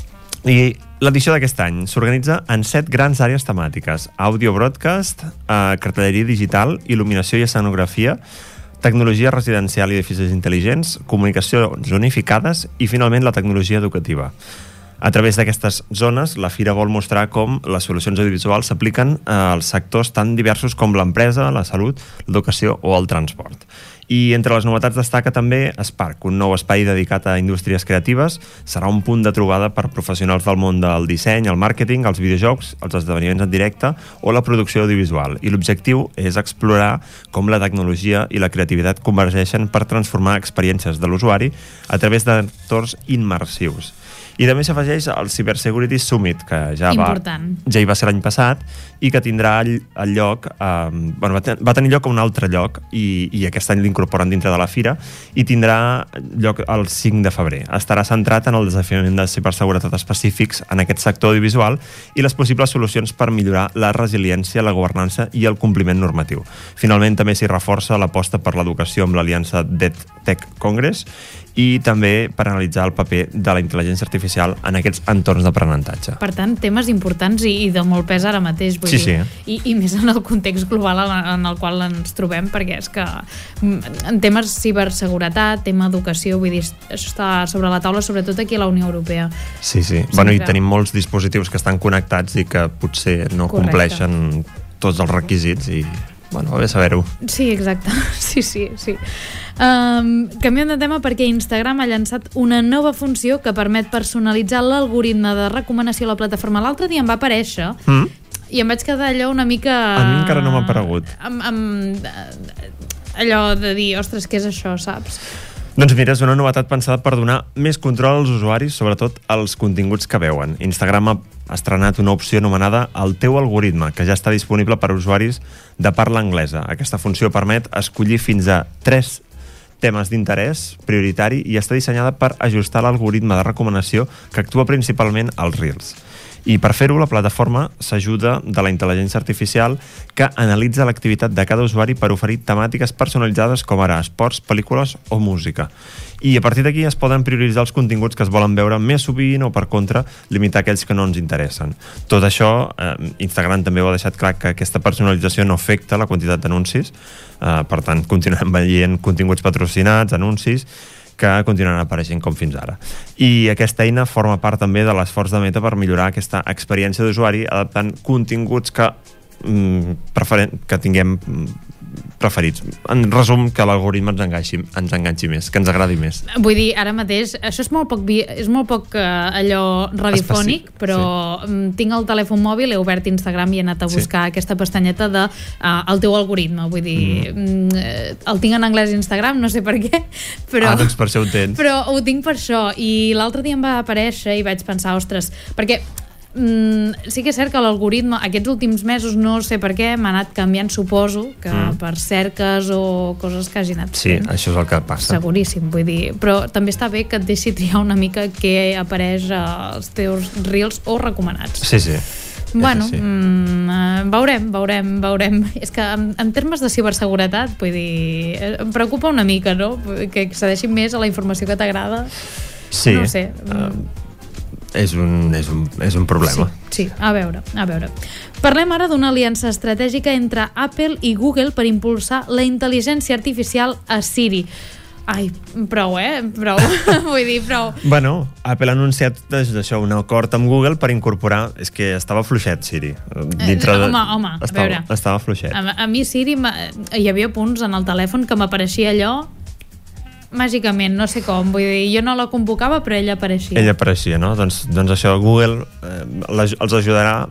I l'edició d'aquest any s'organitza en 7 grans àrees temàtiques: àudio broadcast, cartelleria digital, il·luminació i escenografia, tecnologia residencial i edificis intel·ligents, comunicacions unificades i, finalment, la tecnologia educativa. A través d'aquestes zones, la Fira vol mostrar com les solucions audiovisuals s'apliquen als sectors tan diversos com l'empresa, la salut, l'educació o el transport. I entre les novetats destaca també Spark, un nou espai dedicat a indústries creatives. Serà un punt de trobada per professionals del món del disseny, el màrqueting, els videojocs, els esdeveniments en directe o la producció audiovisual. I l'objectiu és explorar com la tecnologia i la creativitat convergeixen per transformar experiències de l'usuari a través d'entorns immersius. I també s'afegeix el Cyber Security Summit, que ja hi va ser l'any passat i que tindrà el lloc, va tenir lloc a un altre lloc i aquest any l'incorporen dintre de la fira i tindrà lloc el 5 de febrer. Estarà centrat en el desafiament de ciberseguretat específics en aquest sector audiovisual i les possibles solucions per millorar la resiliència, la governança i el compliment normatiu. Finalment, també s'hi reforça l'aposta per l'educació amb l'aliança DedTech Congress i també per analitzar el paper de la intel·ligència artificial en aquests entorns d'aprenentatge. Per tant, temes importants i de molt pes ara mateix, vull dir. I més en el context global en el qual ens trobem, perquè és que en temes ciberseguretat, tema educació, vull dir, això està sobre la taula, sobretot aquí a la Unió Europea. Sí. Bueno, i tenim molts dispositius que estan connectats i que potser no compleixen tots els requisits i va bé saber-ho. Sí, exacte. Sí. Canviem de tema perquè Instagram ha llançat una nova funció que permet personalitzar l'algoritme de recomanació a la plataforma. L'altre dia em va aparèixer i em vaig quedar allò una mica... A mi encara no m'ha aparegut. Allò de dir, ostres, què és això, saps? Doncs mira, és una novetat pensada per donar més control als usuaris, sobretot als continguts que veuen. Instagram ha estrenat una opció anomenada El teu algoritme, que ja està disponible per a usuaris de parla anglesa. Aquesta funció permet escollir fins a 3 temes d'interès prioritari i està dissenyada per ajustar l'algoritme de recomanació que actua principalment als Reels. I per fer-ho, la plataforma s'ajuda de la intel·ligència artificial que analitza l'activitat de cada usuari per oferir temàtiques personalitzades com ara esports, pel·lícules o música. I a partir d'aquí es poden prioritzar els continguts que es volen veure més sovint o, per contra, limitar aquells que no ens interessen. Tot això, Instagram també ho ha deixat clar que aquesta personalització no afecta la quantitat d'anuncis, per tant, continuem veient continguts patrocinats, anuncis, que continuaran apareixent com fins ara. I aquesta eina forma part també de l'esforç de Meta per millorar aquesta experiència d'usuari adaptant continguts que tinguem preferits. En resum, que l'algoritme ens enganxi més, que ens agradi més. Vull dir, ara mateix, això és molt poc allò radiofònic, però tinc el telèfon mòbil, he obert Instagram i he anat a buscar aquesta pestanyeta de el teu algoritme. Vull dir, el tinc en anglès Instagram, no sé per què, però... doncs per això ho tens. Però ho tinc per això, i l'altre dia em va aparèixer i vaig pensar, ostres, perquè Sí que és cert que l'algoritme aquests últims mesos, no sé per què, m'ha anat canviant, suposo, que per cerques o coses que hagi anat fent. Sí, això és el que passa. Seguríssim, vull dir. Però també està bé que et deixi triar una mica què apareix als teus reels o recomanats. Sí. Bueno, veurem. És que en termes de ciberseguretat, vull dir, em preocupa una mica, no? Que accedeixin més a la informació que t'agrada. Sí. No sé. És un problema. Sí, a veure. Parlem ara d'una aliança estratègica entre Apple i Google per impulsar la intel·ligència artificial a Siri. Ai, prou, Prou. Vull dir, prou. Bueno, Apple ha anunciat això, un acord amb Google per incorporar... És que estava fluixet, Siri. Home, a veure. Estava fluixet. A mi Siri, hi havia punts en el telèfon que m'apareixia allò màgicament, no sé com, vull dir, jo no la convocava, però ella apareixia. Ella apareixia, no? Doncs això, Google els ajudarà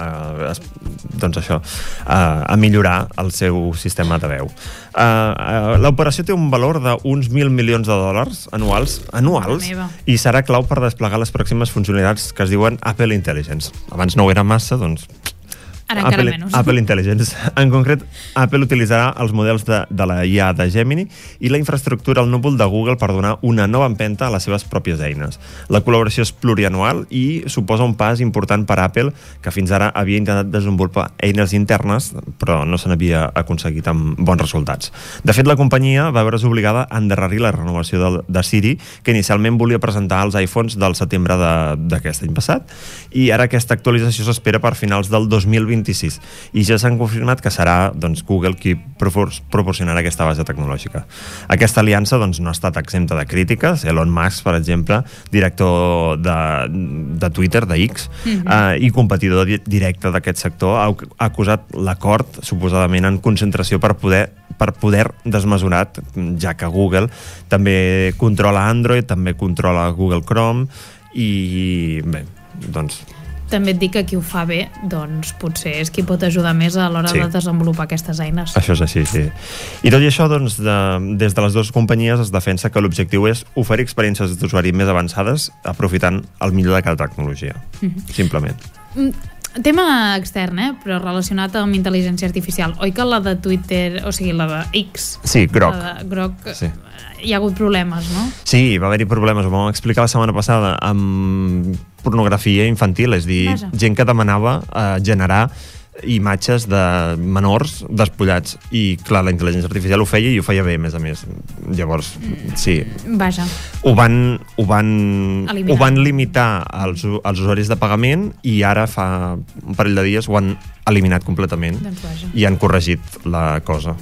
a millorar el seu sistema de veu. L'operació té un valor d'uns 1.000 milions de dòlars anuals, i serà clau per desplegar les pròximes funcionalitats que es diuen Apple Intelligence. Abans no ho era massa, doncs... Ara encara menys. Apple Intelligence. En concret, Apple utilitzarà els models de la IA de Gemini i la infraestructura al núvol de Google per donar una nova empenta a les seves pròpies eines. La col·laboració és plurianual i suposa un pas important per a Apple, que fins ara havia intentat desenvolupar eines internes, però no se n'havia aconseguit amb bons resultats. De fet, la companyia va veure's obligada a endarrerir la renovació de Siri, que inicialment volia presentar els iPhones del setembre d'aquest any passat, i ara aquesta actualització s'espera per finals del 2026, i ja s'han confirmat que serà Google qui proporcionarà aquesta base tecnològica. Aquesta aliança no ha estat exempta de crítiques. Elon Musk, per exemple, director de Twitter, de X, i competidor directe d'aquest sector, ha acusat l'acord suposadament en concentració per poder desmesurat, ja que Google també controla Android, també controla Google Chrome, i bé, també et dic que qui ho fa bé, doncs potser és qui pot ajudar més a l'hora de desenvolupar aquestes eines. Això és així, sí. I tot i això, des de les dues companyies es defensa que l'objectiu és oferir experiències d'usuari més avançades aprofitant el millor de cada tecnologia. Simplement. Tema extern, però relacionat amb intel·ligència artificial. Oi que la de Twitter, o sigui, la de X... Sí, Grok. Sí. Hi ha hagut problemes, no? Sí, va haver-hi problemes. Ho vam explicar la setmana passada amb pornografia infantil, és dir, gent que demanava generar imatges de menors despullats, i clar, la intel·ligència artificial ho feia, i ho feia bé, a més. Llavors, sí. Vaja. Ho van limitar als usuaris de pagament, i ara fa un parell de dies ho han eliminat completament, i han corregit la cosa.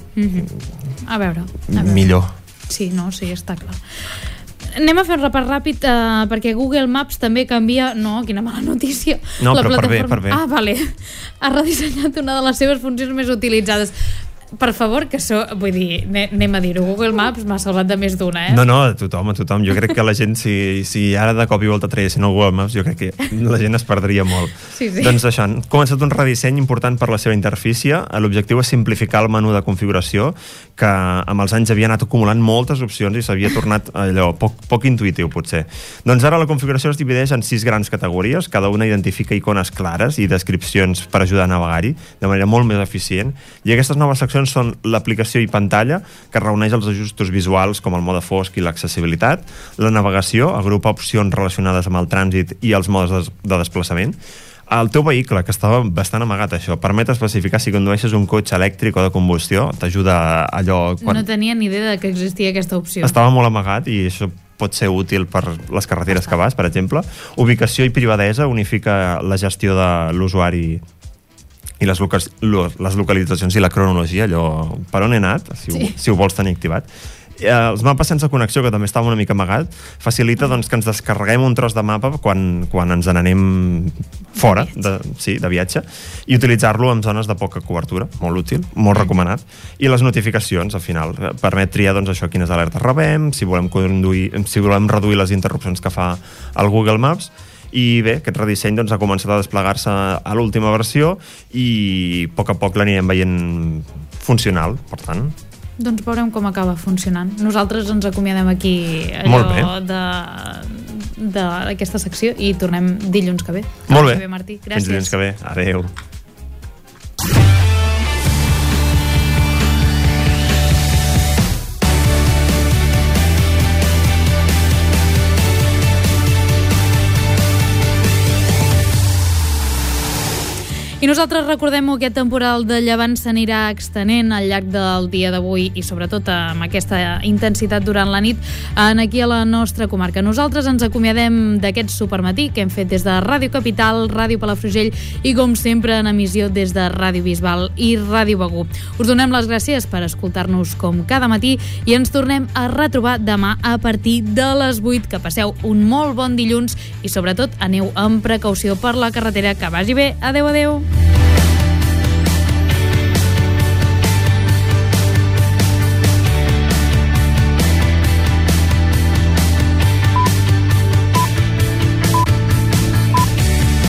A veure. Millor. Sí, està clar. Anem a fer un repàs ràpid perquè Google Maps també canvia... No, quina mala notícia. No, però per bé. Ah, vale. Ha redissenyat una de les seves funcions més utilitzades. Per favor, que vull dir, anem a dir-ho, Google Maps m'ha salvat de més d'una, No, a tothom. Jo crec que la gent, si ara de cop i volta traiessin el Google Maps, jo crec que la gent es perdria molt. Sí. Doncs això, han començat un redisseny important per la seva interfície. L'objectiu és simplificar el menú de configuració, que amb els anys havia anat acumulant moltes opcions i s'havia tornat allò poc intuïtiu, potser. Doncs ara la configuració es divideix en 6 grans categories, cada una identifica icones clares i descripcions per ajudar a navegar-hi de manera molt més eficient, i aquestes noves seccions són l'aplicació i pantalla, que reuneix els ajustos visuals com el mode fosc i l'accessibilitat, la navegació, agrupa opcions relacionades amb el trànsit i els modes de desplaçament. El teu vehicle, que estava bastant amagat, això, permet especificar si condueixes un cotxe elèctric o de combustió, t'ajuda allò... No tenia ni idea de que existia aquesta opció. Estava molt amagat, i això pot ser útil per les carreteres que vas, per exemple. Ubicació i privadesa unifica la gestió de l'usuari i les localitzacions i la cronologia, allò per on he anat, si ho vols tenir activat. Els mapes sense connexió, que també estava una mica amagat, facilita que ens descarreguem un tros de mapa quan ens n'anem fora de viatge, i utilitzar-lo en zones de poca cobertura, molt útil, molt recomanat. I les notificacions, al final, permet triar això, quines alertes rebem, si volem reduir les interrupcions que fa el Google Maps. I bé, aquest redisseny ha començat a desplegar-se a l'última versió, i a poc l'anirem veient funcional, per tant. Doncs veurem com acaba funcionant. Nosaltres ens acomiadem aquí d'aquesta secció i tornem dilluns que ve. Molt bé. Martí. Gràcies. Fins dilluns que ve. Adéu. I nosaltres recordem que aquest temporal de llevant s'anirà extenent al llarg del dia d'avui i sobretot amb aquesta intensitat durant la nit aquí a la nostra comarca. Nosaltres ens acomiadem d'aquest supermatí que hem fet des de Ràdio Capital, Ràdio Palafrugell i com sempre en emissió des de Ràdio Bisbal i Ràdio Begur. Us donem les gràcies per escoltar-nos com cada matí i ens tornem a retrobar demà a partir de les 8. Que passeu un molt bon dilluns i sobretot aneu amb precaució per la carretera. Que vagi bé. Adéu, adéu.